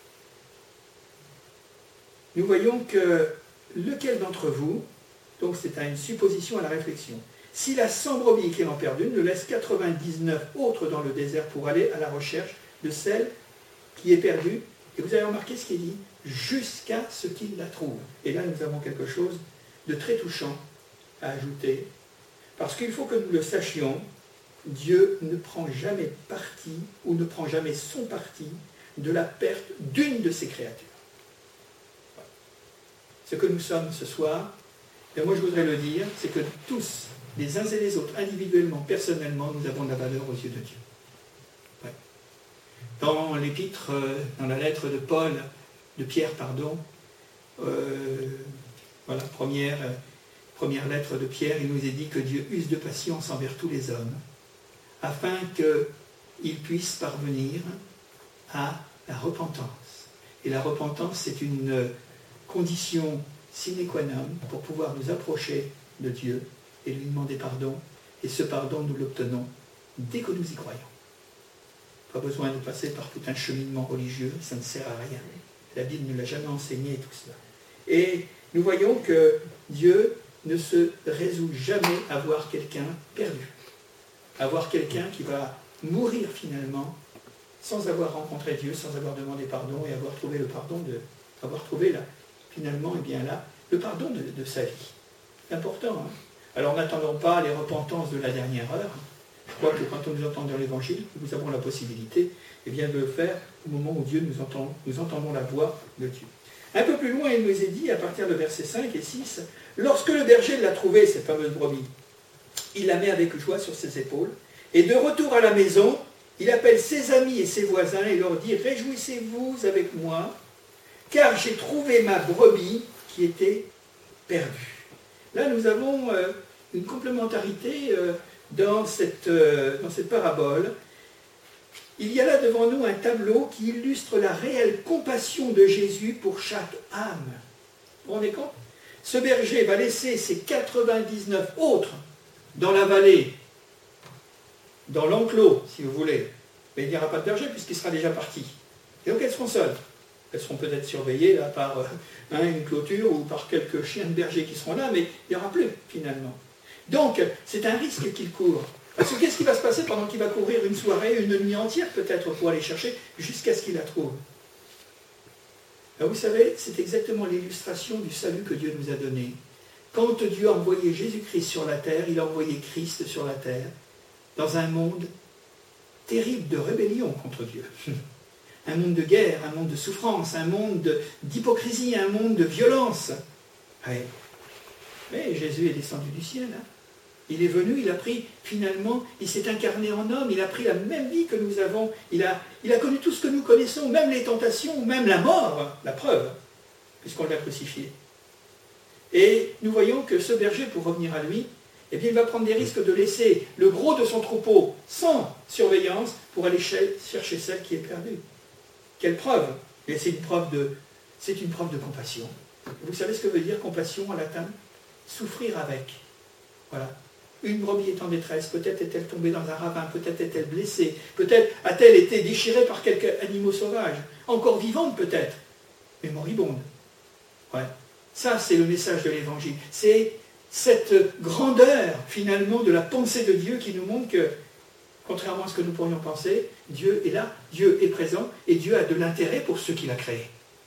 Nous voyons que lequel d'entre vous, donc c'est une supposition à la réflexion, si la 100 brebis qui est en perdue ne laisse 99 autres dans le désert pour aller à la recherche de celle qui est perdue, et vous avez remarqué ce qu'il dit, jusqu'à ce qu'il la trouve. Et là, nous avons quelque chose de très touchant à ajouter, parce qu'il faut que nous le sachions, Dieu ne prend jamais parti, ou ne prend jamais son parti, de la perte d'une de ses créatures. Voilà. Ce que nous sommes ce soir, et moi je voudrais le dire, c'est que tous, les uns et les autres, individuellement, personnellement, nous avons de la valeur aux yeux de Dieu. Ouais. Dans l'épître, dans la lettre de Pierre, voilà, première lettre de Pierre, il nous est dit que Dieu use de patience envers tous les hommes, afin qu'ils puissent parvenir à la repentance. Et la repentance, c'est une condition sine qua non pour pouvoir nous approcher de Dieu et lui demander pardon. Et ce pardon, nous l'obtenons dès que nous y croyons. Pas besoin de passer par tout un cheminement religieux, ça ne sert à rien. La Bible ne l'a jamais enseigné tout cela. Et nous voyons que Dieu ne se résout jamais à voir quelqu'un perdu. À voir quelqu'un qui va mourir finalement sans avoir rencontré Dieu, sans avoir demandé pardon et avoir trouvé le pardon le pardon de sa vie. C'est important. Hein. Alors n'attendons pas les repentances de la dernière heure. Je crois que quand nous entendons l'Évangile, nous avons la possibilité de le faire au moment où nous entendons la voix de Dieu. Un peu plus loin, il nous est dit, à partir de versets 5 et 6, lorsque le berger l'a trouvée, cette fameuse brebis, il la met avec joie sur ses épaules, et de retour à la maison, il appelle ses amis et ses voisins et leur dit « Réjouissez-vous avec moi, car j'ai trouvé ma brebis qui était perdue. » Là, nous avons une complémentarité dans cette parabole. Il y a là devant nous un tableau qui illustre la réelle compassion de Jésus pour chaque âme. Vous vous rendez compte? Ce berger va laisser ses 99 autres dans la vallée, dans l'enclos, si vous voulez. Mais il n'y aura pas de berger puisqu'il sera déjà parti. Et donc elles seront seules. Elles seront peut-être surveillées là, par une clôture ou par quelques chiens de berger qui seront là, mais il n'y aura plus finalement. Donc c'est un risque qu'il court. Parce que qu'est-ce qui va se passer pendant qu'il va courir une soirée, une nuit entière peut-être pour aller chercher, jusqu'à ce qu'il la trouve? Alors vous savez, c'est exactement l'illustration du salut que Dieu nous a donné. Quand Dieu a envoyé Jésus-Christ sur la terre, il a envoyé Christ sur la terre, dans un monde terrible de rébellion contre Dieu. Un monde de guerre, un monde de souffrance, un monde d'hypocrisie, un monde de violence. Ouais. Mais Jésus est descendu du ciel. Hein. Il est venu, il a pris, finalement, il s'est incarné en homme, il a pris la même vie que nous avons, il a connu tout ce que nous connaissons, même les tentations, même la mort, la preuve, puisqu'on l'a crucifié. Et nous voyons que ce berger, pour revenir à lui, eh bien, il va prendre des risques de laisser le gros de son troupeau sans surveillance pour aller chercher celle qui est perdue. Quelle preuve? Et c'est une preuve de compassion. Vous savez ce que veut dire compassion en latin? Souffrir avec. Voilà. Une brebis est en détresse, peut-être est-elle tombée dans un ravin, peut-être est-elle blessée, peut-être a-t-elle été déchirée par quelques animaux sauvages, encore vivante peut-être, mais moribonde. Ouais. Ça, c'est le message de l'Évangile. C'est cette grandeur, finalement, de la pensée de Dieu qui nous montre que, contrairement à ce que nous pourrions penser, Dieu est là, Dieu est présent, et Dieu a de l'intérêt pour ceux qu'il a créés.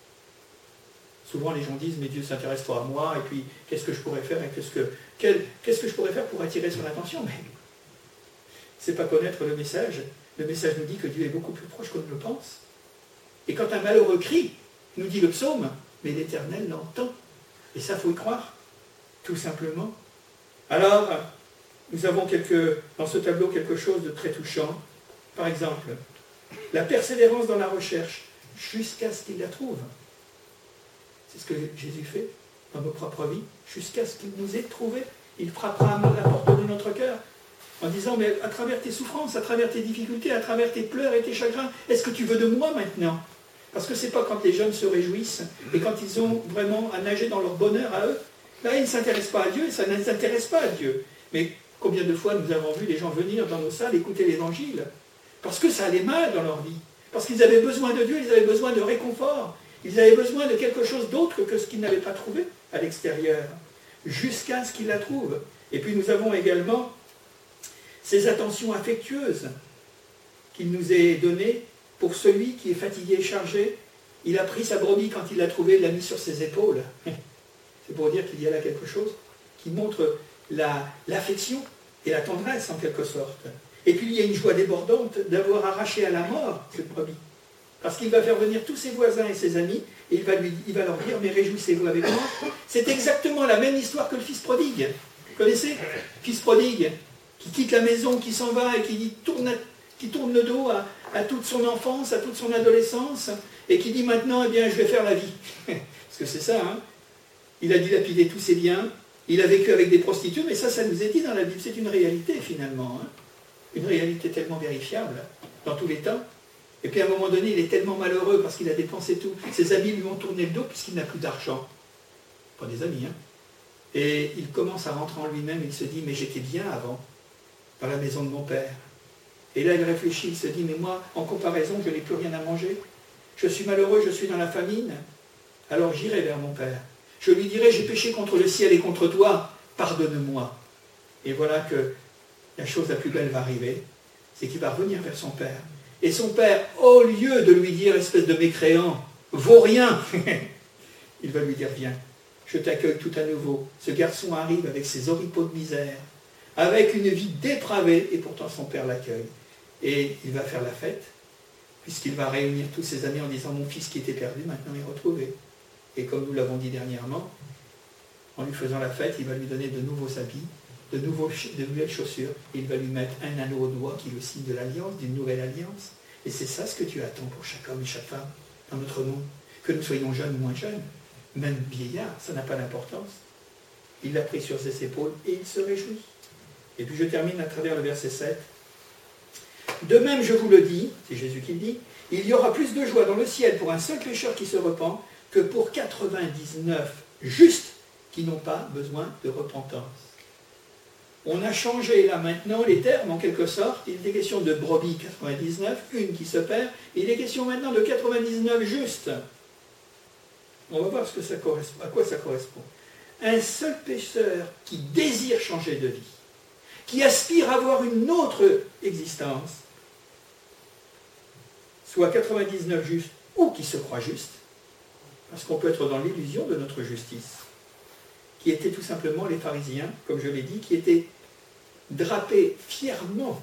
Souvent, les gens disent, mais Dieu ne s'intéresse pas à moi, et puis, qu'est-ce que je pourrais faire, et qu'est-ce que je pourrais faire pour attirer son attention? Mais c'est pas connaître le message. Le message nous dit que Dieu est beaucoup plus proche qu'on ne le pense. Et quand un malheureux crie, nous dit le psaume, mais l'Éternel l'entend. Et ça, il faut y croire, tout simplement. Alors, nous avons dans ce tableau quelque chose de très touchant. Par exemple, la persévérance dans la recherche, jusqu'à ce qu'il la trouve. C'est ce que Jésus fait dans nos propres vies, jusqu'à ce qu'il nous ait trouvés. Il frappera à la porte de notre cœur, en disant, mais à travers tes souffrances, à travers tes difficultés, à travers tes pleurs et tes chagrins, est-ce que tu veux de moi maintenant? Parce que ce n'est pas quand les jeunes se réjouissent, et quand ils ont vraiment à nager dans leur bonheur à eux, là ils ne s'intéressent pas à Dieu, et ça ne les intéresse pas à Dieu. Mais combien de fois nous avons vu les gens venir dans nos salles écouter l'Évangile? Parce que ça allait mal dans leur vie. Parce qu'ils avaient besoin de Dieu, ils avaient besoin de réconfort. Ils avaient besoin de quelque chose d'autre que ce qu'ils n'avaient pas trouvé à l'extérieur, jusqu'à ce qu'ils la trouvent. Et puis nous avons également ces attentions affectueuses qu'il nous est données pour celui qui est fatigué et chargé. Il a pris sa brebis quand il l'a trouvée, il l'a mis sur ses épaules. C'est pour dire qu'il y a là quelque chose qui montre l'affection et la tendresse en quelque sorte. Et puis il y a une joie débordante d'avoir arraché à la mort cette brebis. Parce qu'il va faire venir tous ses voisins et ses amis, et il va leur dire, mais réjouissez-vous avec moi. C'est exactement la même histoire que le fils prodigue. Vous connaissez? Fils prodigue, qui quitte la maison, qui s'en va, et qui tourne le dos à toute son enfance, à toute son adolescence, et qui dit maintenant, eh bien, je vais faire la vie. Parce que c'est ça, hein. Il a dilapidé tous ses biens, il a vécu avec des prostituées, mais ça nous est dit dans la Bible, c'est une réalité finalement. Hein. Une réalité tellement vérifiable, dans tous les temps. Et puis à un moment donné, il est tellement malheureux parce qu'il a dépensé tout. Ses amis lui ont tourné le dos puisqu'il n'a plus d'argent. Pas des amis, hein. Et il commence à rentrer en lui-même, il se dit, mais j'étais bien avant, dans la maison de mon père. Et là, il réfléchit, il se dit, mais moi, en comparaison, je n'ai plus rien à manger. Je suis malheureux, je suis dans la famine. Alors j'irai vers mon père. Je lui dirai, j'ai péché contre le ciel et contre toi, pardonne-moi. Et voilà que la chose la plus belle va arriver, c'est qu'il va revenir vers son père. Et son père, au lieu de lui dire, espèce de mécréant, vaut rien, il va lui dire, viens, je t'accueille tout à nouveau. Ce garçon arrive avec ses oripeaux de misère, avec une vie dépravée, et pourtant son père l'accueille. Et il va faire la fête, puisqu'il va réunir tous ses amis en disant, mon fils qui était perdu, maintenant est retrouvé. Et comme nous l'avons dit dernièrement, en lui faisant la fête, il va lui donner de nouveaux habits, de nouvelles chaussures, et il va lui mettre un anneau au doigt qui est le signe de l'alliance, d'une nouvelle alliance. Et c'est ça ce que Dieu attend pour chaque homme et chaque femme dans notre monde. Que nous soyons jeunes ou moins jeunes, même vieillards, ça n'a pas d'importance. Il l'a pris sur ses épaules et il se réjouit. Et puis je termine à travers le verset 7. De même, je vous le dis, c'est Jésus qui le dit, il y aura plus de joie dans le ciel pour un seul pécheur qui se repent que pour 99 justes qui n'ont pas besoin de repentance. On a changé là maintenant les termes en quelque sorte. Il est question de brebis 99, une qui se perd. Il est question maintenant de 99 justes. On va voir à quoi ça correspond. Un seul pécheur qui désire changer de vie. qui aspirent à avoir une autre existence, soit 99 justes ou qui se croient justes, parce qu'on peut être dans l'illusion de notre justice, qui étaient tout simplement les pharisiens, comme je l'ai dit, qui étaient drapés fièrement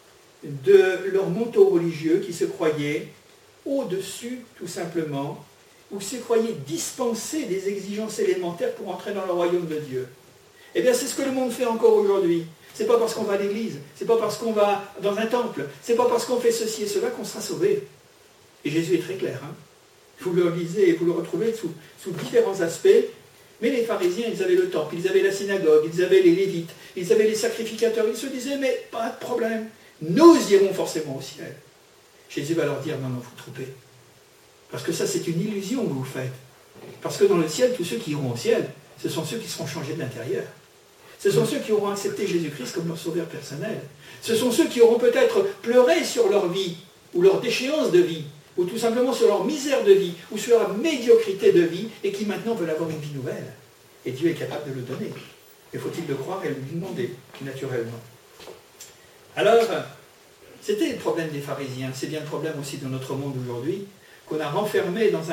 de leur manteau religieux, qui se croyaient au-dessus, tout simplement, ou se croyaient dispenser des exigences élémentaires pour entrer dans le royaume de Dieu. Eh bien, c'est ce que le monde fait encore aujourd'hui. C'est pas parce qu'on va à l'église, c'est pas parce qu'on va dans un temple, c'est pas parce qu'on fait ceci et cela qu'on sera sauvé. Et Jésus est très clair. Vous le lisez et vous le retrouvez sous différents aspects. Mais les pharisiens, ils avaient le temple, ils avaient la synagogue, ils avaient les lévites, ils avaient les sacrificateurs. Ils se disaient, mais pas de problème, nous irons forcément au ciel. Jésus va leur dire, non, non, vous trompez. Parce que ça, c'est une illusion que vous faites. Parce que dans le ciel, tous ceux qui iront au ciel, ce sont ceux qui seront changés de l'intérieur. Ce sont ceux qui auront accepté Jésus-Christ comme leur sauveur personnel. Ce sont ceux qui auront peut-être pleuré sur leur vie, ou leur déchéance de vie, ou tout simplement sur leur misère de vie, ou sur leur médiocrité de vie, et qui maintenant veulent avoir une vie nouvelle. Et Dieu est capable de le donner. Et faut-il le croire et lui demander, naturellement. Alors, c'était le problème des pharisiens, c'est bien le problème aussi de notre monde aujourd'hui, qu'on a renfermé dans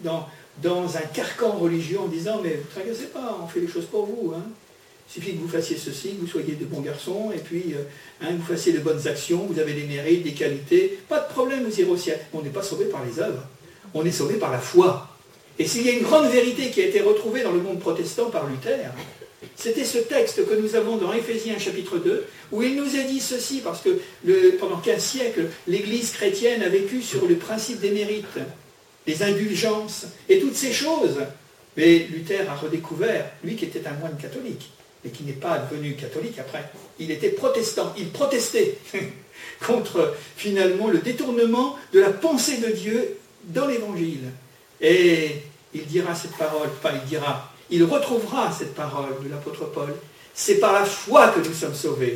un carcan religieux en disant, mais ne vous tracassez pas, on fait les choses pour vous. Il suffit que vous fassiez ceci, que vous soyez de bons garçons, et puis que vous fassiez de bonnes actions, vous avez des mérites, des qualités, pas de problème, vous irez au ciel. On n'est pas sauvé par les œuvres, on est sauvé par la foi. Et s'il y a une grande vérité qui a été retrouvée dans le monde protestant par Luther, c'était ce texte que nous avons dans Éphésiens chapitre 2, où il nous a dit ceci, parce que pendant 15 siècles, l'Église chrétienne a vécu sur le principe des mérites, les indulgences, et toutes ces choses. Mais Luther a redécouvert, lui qui était un moine catholique, et qui n'est pas devenu catholique après, il était protestant, il protestait contre finalement le détournement de la pensée de Dieu dans l'Évangile. Et il dira cette parole, il retrouvera cette parole de l'apôtre Paul, c'est par la foi que nous sommes sauvés.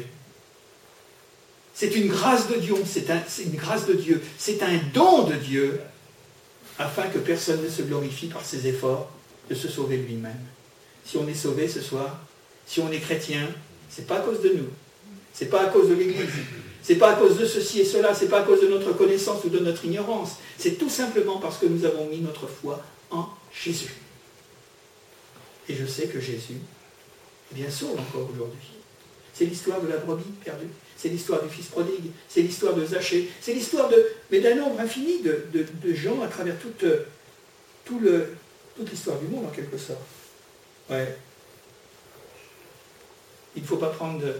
C'est une grâce de Dieu, c'est un don de Dieu, afin que personne ne se glorifie par ses efforts de se sauver lui-même. Si on est sauvé ce soir, si on est chrétien, c'est pas à cause de nous, c'est pas à cause de l'Église, c'est pas à cause de ceci et cela, c'est pas à cause de notre connaissance ou de notre ignorance, c'est tout simplement parce que nous avons mis notre foi en Jésus. Et je sais que Jésus est bien sauve encore aujourd'hui. C'est l'histoire de la brebis perdue, c'est l'histoire du fils prodigue, c'est l'histoire de Zachée, c'est l'histoire d'un nombre infini de gens à travers toute l'histoire du monde en quelque sorte. Ouais. Il ne faut pas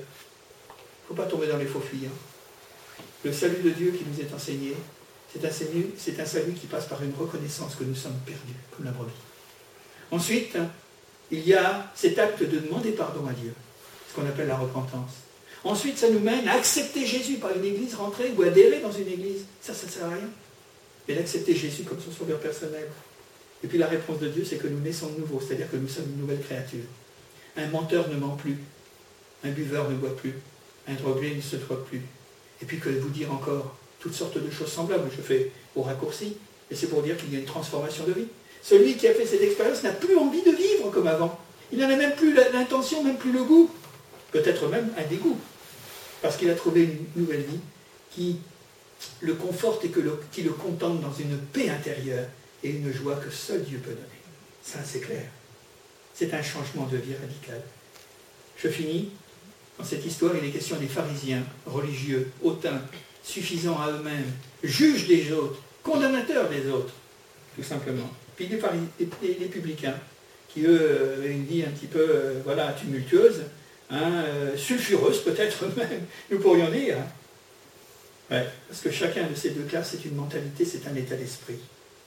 tomber dans les faux fuyants. Le salut de Dieu qui nous est enseigné, c'est un salut qui passe par une reconnaissance que nous sommes perdus, comme la brebis. Ensuite, il y a cet acte de demander pardon à Dieu, ce qu'on appelle la repentance. Ensuite, ça nous mène à accepter Jésus par une église, rentrer ou adhérer dans une église. Ça ne sert à rien. Mais d'accepter Jésus comme son sauveur personnel. Et puis la réponse de Dieu, c'est que nous naissons de nouveau, c'est-à-dire que nous sommes une nouvelle créature. Un menteur ne ment plus, un buveur ne boit plus, un drogué ne se drogue plus. Et puis que vous dire encore toutes sortes de choses semblables, je fais au raccourci, et c'est pour dire qu'il y a une transformation de vie. Celui qui a fait cette expérience n'a plus envie de vivre comme avant. Il n'en a même plus l'intention, même plus le goût. Peut-être même un dégoût. Parce qu'il a trouvé une nouvelle vie qui le conforte et qui le contente dans une paix intérieure et une joie que seul Dieu peut donner. Ça, c'est clair. C'est un changement de vie radical. Je finis. Dans cette histoire, il est question des pharisiens, religieux, hautains, suffisants à eux-mêmes, juges des autres, condamnateurs des autres, tout simplement. Puis les publicains, qui eux avaient une vie un petit peu tumultueuse, sulfureuse peut-être même, nous pourrions dire. Ouais, parce que chacun de ces deux classes, c'est une mentalité, c'est un état d'esprit.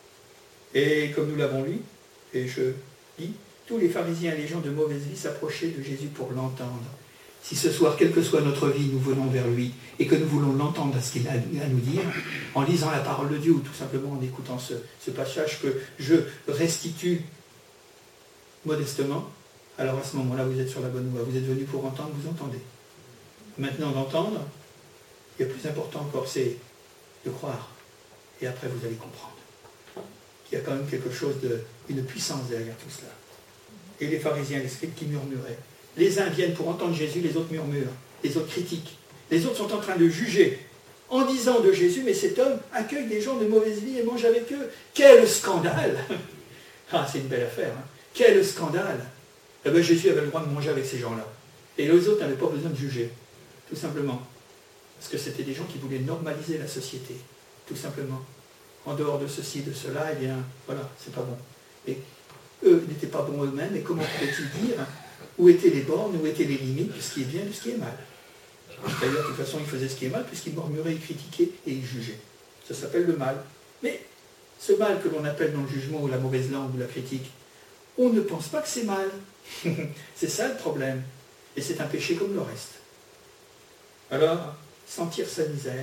Et comme nous l'avons lu, et je dis, tous les pharisiens et les gens de mauvaise vie s'approchaient de Jésus pour l'entendre. Si ce soir, quelle que soit notre vie, nous venons vers lui et que nous voulons l'entendre à ce qu'il a à nous dire, en lisant la parole de Dieu ou tout simplement en écoutant ce passage que je restitue modestement, alors à ce moment-là, vous êtes sur la bonne voie. Vous êtes venu pour entendre, vous entendez. Maintenant, d'entendre, il y a plus important encore, c'est de croire. Et après, vous allez comprendre qu'il y a quand même quelque chose une puissance derrière tout cela. Et les pharisiens, les scribes qui murmuraient. Les uns viennent pour entendre Jésus, les autres murmurent. Les autres critiquent. Les autres sont en train de juger en disant de Jésus, mais cet homme accueille des gens de mauvaise vie et mange avec eux. Quel scandale! Ah, c'est une belle affaire. Hein. Quel scandale! Eh bien, Jésus avait le droit de manger avec ces gens-là. Et les autres n'avaient pas besoin de juger, tout simplement. Parce que c'était des gens qui voulaient normaliser la société, tout simplement. En dehors de ceci, de cela, eh bien, voilà, c'est pas bon. Et eux n'étaient pas bons eux-mêmes, et comment pouvaient-ils dire où étaient les bornes, où étaient les limites de ce qui est bien, de ce qui est mal? D'ailleurs, de toute façon, ils faisaient ce qui est mal, puisqu'ils murmuraient, ils critiquaient et ils jugeaient. Ça s'appelle le mal. Mais ce mal que l'on appelle dans le jugement, ou la mauvaise langue, ou la critique, on ne pense pas que c'est mal. C'est ça le problème. Et c'est un péché comme le reste. Alors, sentir sa misère.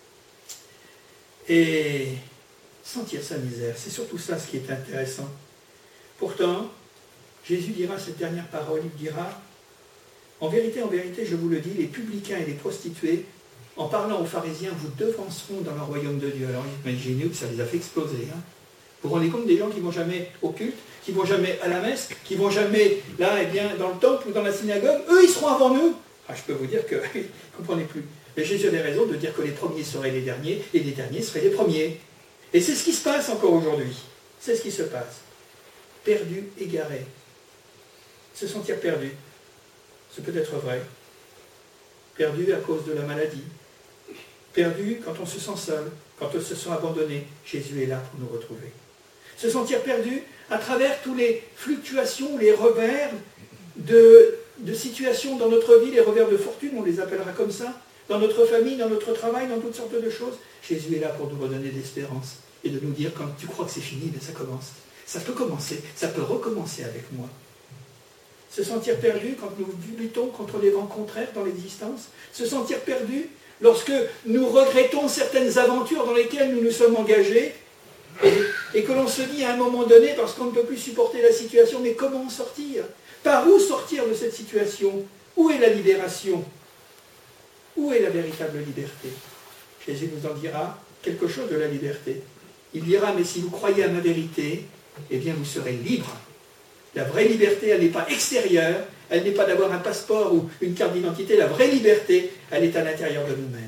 Et sentir sa misère, c'est surtout ça ce qui est intéressant. Pourtant, Jésus dira cette dernière parole, il dira, en vérité, je vous le dis, les publicains et les prostituées, en parlant aux pharisiens, vous devanceront dans le royaume de Dieu. Alors imaginez que ça les a fait exploser. Hein. Vous vous rendez compte des gens qui ne vont jamais au culte, qui ne vont jamais à la messe, qui ne vont jamais là, eh bien, dans le temple ou dans la synagogue, eux, ils seront avant nous. Ah, je peux vous dire qu'ils ne comprenaient plus. Mais Jésus avait raison de dire que les premiers seraient les derniers, et les derniers seraient les premiers. Et c'est ce qui se passe encore aujourd'hui. C'est ce qui se passe. Perdu, égaré. Se sentir perdu. C'est peut-être vrai. Perdu à cause de la maladie. Perdu quand on se sent seul, quand on se sent abandonné. Jésus est là pour nous retrouver. Se sentir perdu à travers toutes les fluctuations, les revers de situations dans notre vie, les revers de fortune, on les appellera comme ça, dans notre famille, dans notre travail, dans toutes sortes de choses. Jésus est là pour nous redonner de l'espérance et de nous dire, quand tu crois que c'est fini, bien ça commence. Ça peut commencer, ça peut recommencer avec moi. Se sentir perdu quand nous luttons contre les vents contraires dans l'existence. Se sentir perdu lorsque nous regrettons certaines aventures dans lesquelles nous nous sommes engagés et que l'on se dit à un moment donné, parce qu'on ne peut plus supporter la situation, mais comment en sortir? Par où sortir de cette situation? Où est la libération? Où est la véritable liberté? Jésus nous en dira quelque chose de la liberté. Il dira, mais si vous croyez à ma vérité, eh bien vous serez libre. La vraie liberté, elle n'est pas extérieure, elle n'est pas d'avoir un passeport ou une carte d'identité. La vraie liberté, elle est à l'intérieur de nous-mêmes.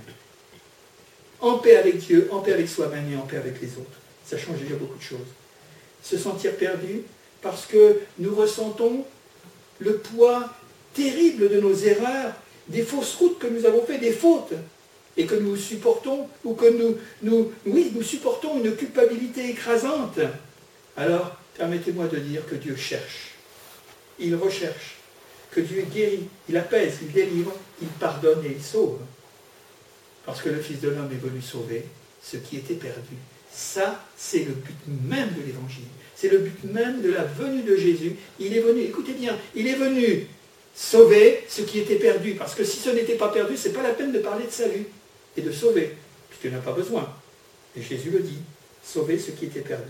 En paix avec Dieu, en paix avec soi-même et en paix avec les autres. Ça change déjà beaucoup de choses. Se sentir perdu parce que nous ressentons le poids terrible de nos erreurs, des fausses routes que nous avons fait, des fautes, et que nous supportons, ou que nous supportons une culpabilité écrasante. Alors, permettez-moi de dire que Dieu cherche, il recherche, que Dieu guérit, il apaise, il délivre, il pardonne et il sauve. Parce que le Fils de l'homme est venu sauver ce qui était perdu. Ça, c'est le but même de l'Évangile. C'est le but même de la venue de Jésus. Il est venu, écoutez bien, il est venu sauver ce qui était perdu. Parce que si ce n'était pas perdu, ce n'est pas la peine de parler de salut et de sauver, puisqu'il n'a pas besoin. Et Jésus le dit, sauver ce qui était perdu.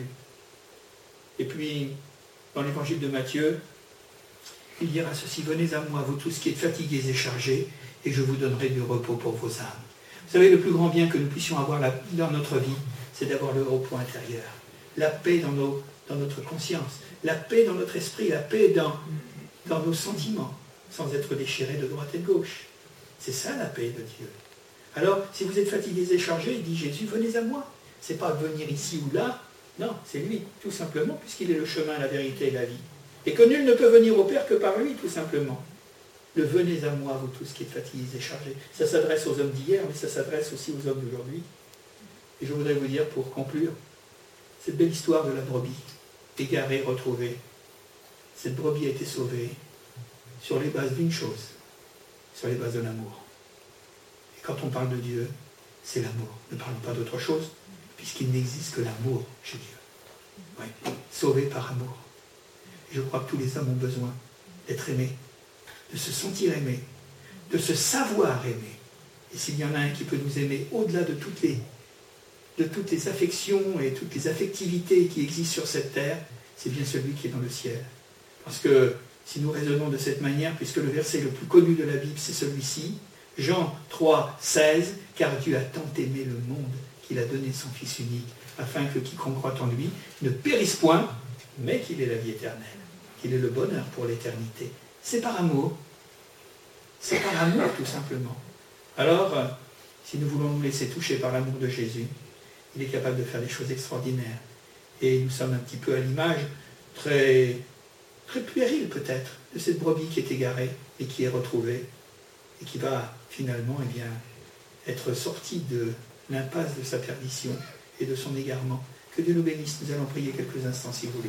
Et puis, dans l'évangile de Matthieu, il dira ceci, venez à moi, vous tous qui êtes fatigués et chargés, et je vous donnerai du repos pour vos âmes. Vous savez, le plus grand bien que nous puissions avoir dans notre vie, c'est d'avoir le repos intérieur. La paix dans notre conscience, la paix dans notre esprit, la paix dans nos sentiments, sans être déchirés de droite et de gauche. C'est ça la paix de Dieu. Alors, si vous êtes fatigués et chargés, il dit Jésus, venez à moi. Ce n'est pas venir ici ou là, non, c'est lui, tout simplement, puisqu'il est le chemin, la vérité et la vie. Et que nul ne peut venir au Père que par lui, tout simplement. Le venez à moi, vous tous qui êtes fatigués et chargés. Ça s'adresse aux hommes d'hier, mais ça s'adresse aussi aux hommes d'aujourd'hui. Et je voudrais vous dire, pour conclure, cette belle histoire de la brebis, égarée, retrouvée. Cette brebis a été sauvée sur les bases d'une chose, sur les bases de l'amour. Et quand on parle de Dieu, c'est l'amour. Ne parlons pas d'autre chose, puisqu'il n'existe que l'amour chez Dieu. Oui, sauvé par amour. Et je crois que tous les hommes ont besoin d'être aimés, de se sentir aimés, de se savoir aimer. Et s'il y en a un qui peut nous aimer au-delà de toutes les affections et toutes les affectivités qui existent sur cette terre, c'est bien celui qui est dans le ciel. Parce que si nous raisonnons de cette manière, puisque le verset le plus connu de la Bible, c'est celui-ci, Jean 3, 16, « Car Dieu a tant aimé le monde qu'il a donné son Fils unique, afin que quiconque croit en lui ne périsse point, mais qu'il ait la vie éternelle, qu'il ait le bonheur pour l'éternité. » C'est par amour. c'est par amour tout simplement. Alors, si nous voulons nous laisser toucher par l'amour de Jésus, il est capable de faire des choses extraordinaires. Et nous sommes un petit peu à l'image, très, très puérile peut-être, de cette brebis qui est égarée et qui est retrouvée, et qui va finalement être sortie de l'impasse de sa perdition et de son égarement. Que Dieu nous bénisse. Nous allons prier quelques instants si vous voulez.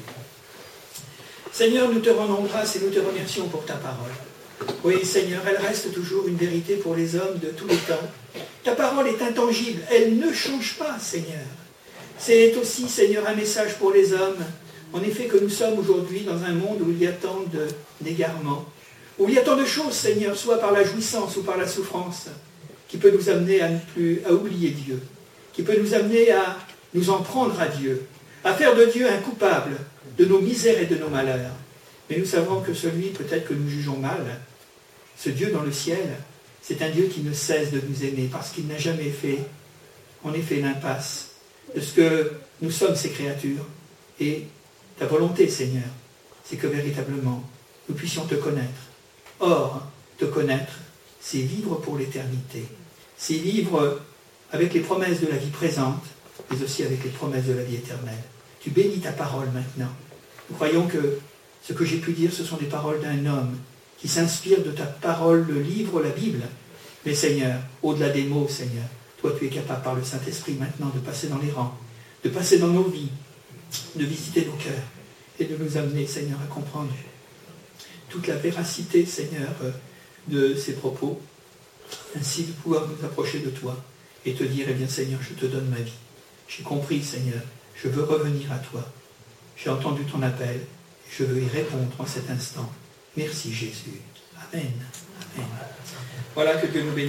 Seigneur, nous te rendons grâce et nous te remercions pour ta parole. Oui, Seigneur, elle reste toujours une vérité pour les hommes de tous les temps. Ta parole est intangible, elle ne change pas, Seigneur. C'est aussi, Seigneur, un message pour les hommes. En effet, que nous sommes aujourd'hui dans un monde où il y a tant d'égarements, où il y a tant de choses, Seigneur, soit par la jouissance ou par la souffrance, qui peut nous amener à oublier Dieu, qui peut nous amener à nous en prendre à Dieu, à faire de Dieu un coupable de nos misères et de nos malheurs. Mais nous savons que celui peut-être que nous jugeons mal, ce Dieu dans le ciel, c'est un Dieu qui ne cesse de nous aimer parce qu'il n'a jamais fait, en effet, l'impasse de ce que nous sommes ces créatures. Et ta volonté, Seigneur, c'est que véritablement nous puissions te connaître. Or, te connaître, c'est vivre pour l'éternité. C'est vivre avec les promesses de la vie présente, mais aussi avec les promesses de la vie éternelle. Tu bénis ta parole maintenant. Nous croyons que ce que j'ai pu dire, ce sont des paroles d'un homme qui s'inspire de ta parole, le livre, la Bible. Mais Seigneur, au-delà des mots, Seigneur, toi tu es capable par le Saint-Esprit maintenant de passer dans les rangs, de passer dans nos vies, de visiter nos cœurs et de nous amener, Seigneur, à comprendre toute la véracité, Seigneur, de ces propos, ainsi de pouvoir nous approcher de toi et te dire, eh bien Seigneur, je te donne ma vie. J'ai compris, Seigneur, je veux revenir à toi. J'ai entendu ton appel, et je veux y répondre en cet instant. Merci Jésus. Amen. Amen. Voilà, que Dieu nous bénisse.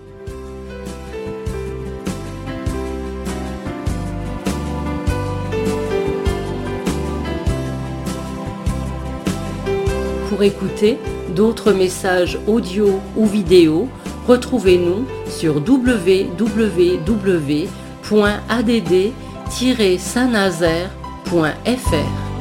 Pour écouter d'autres messages audio ou vidéo, retrouvez-nous sur www.add-saint-nazaire.fr.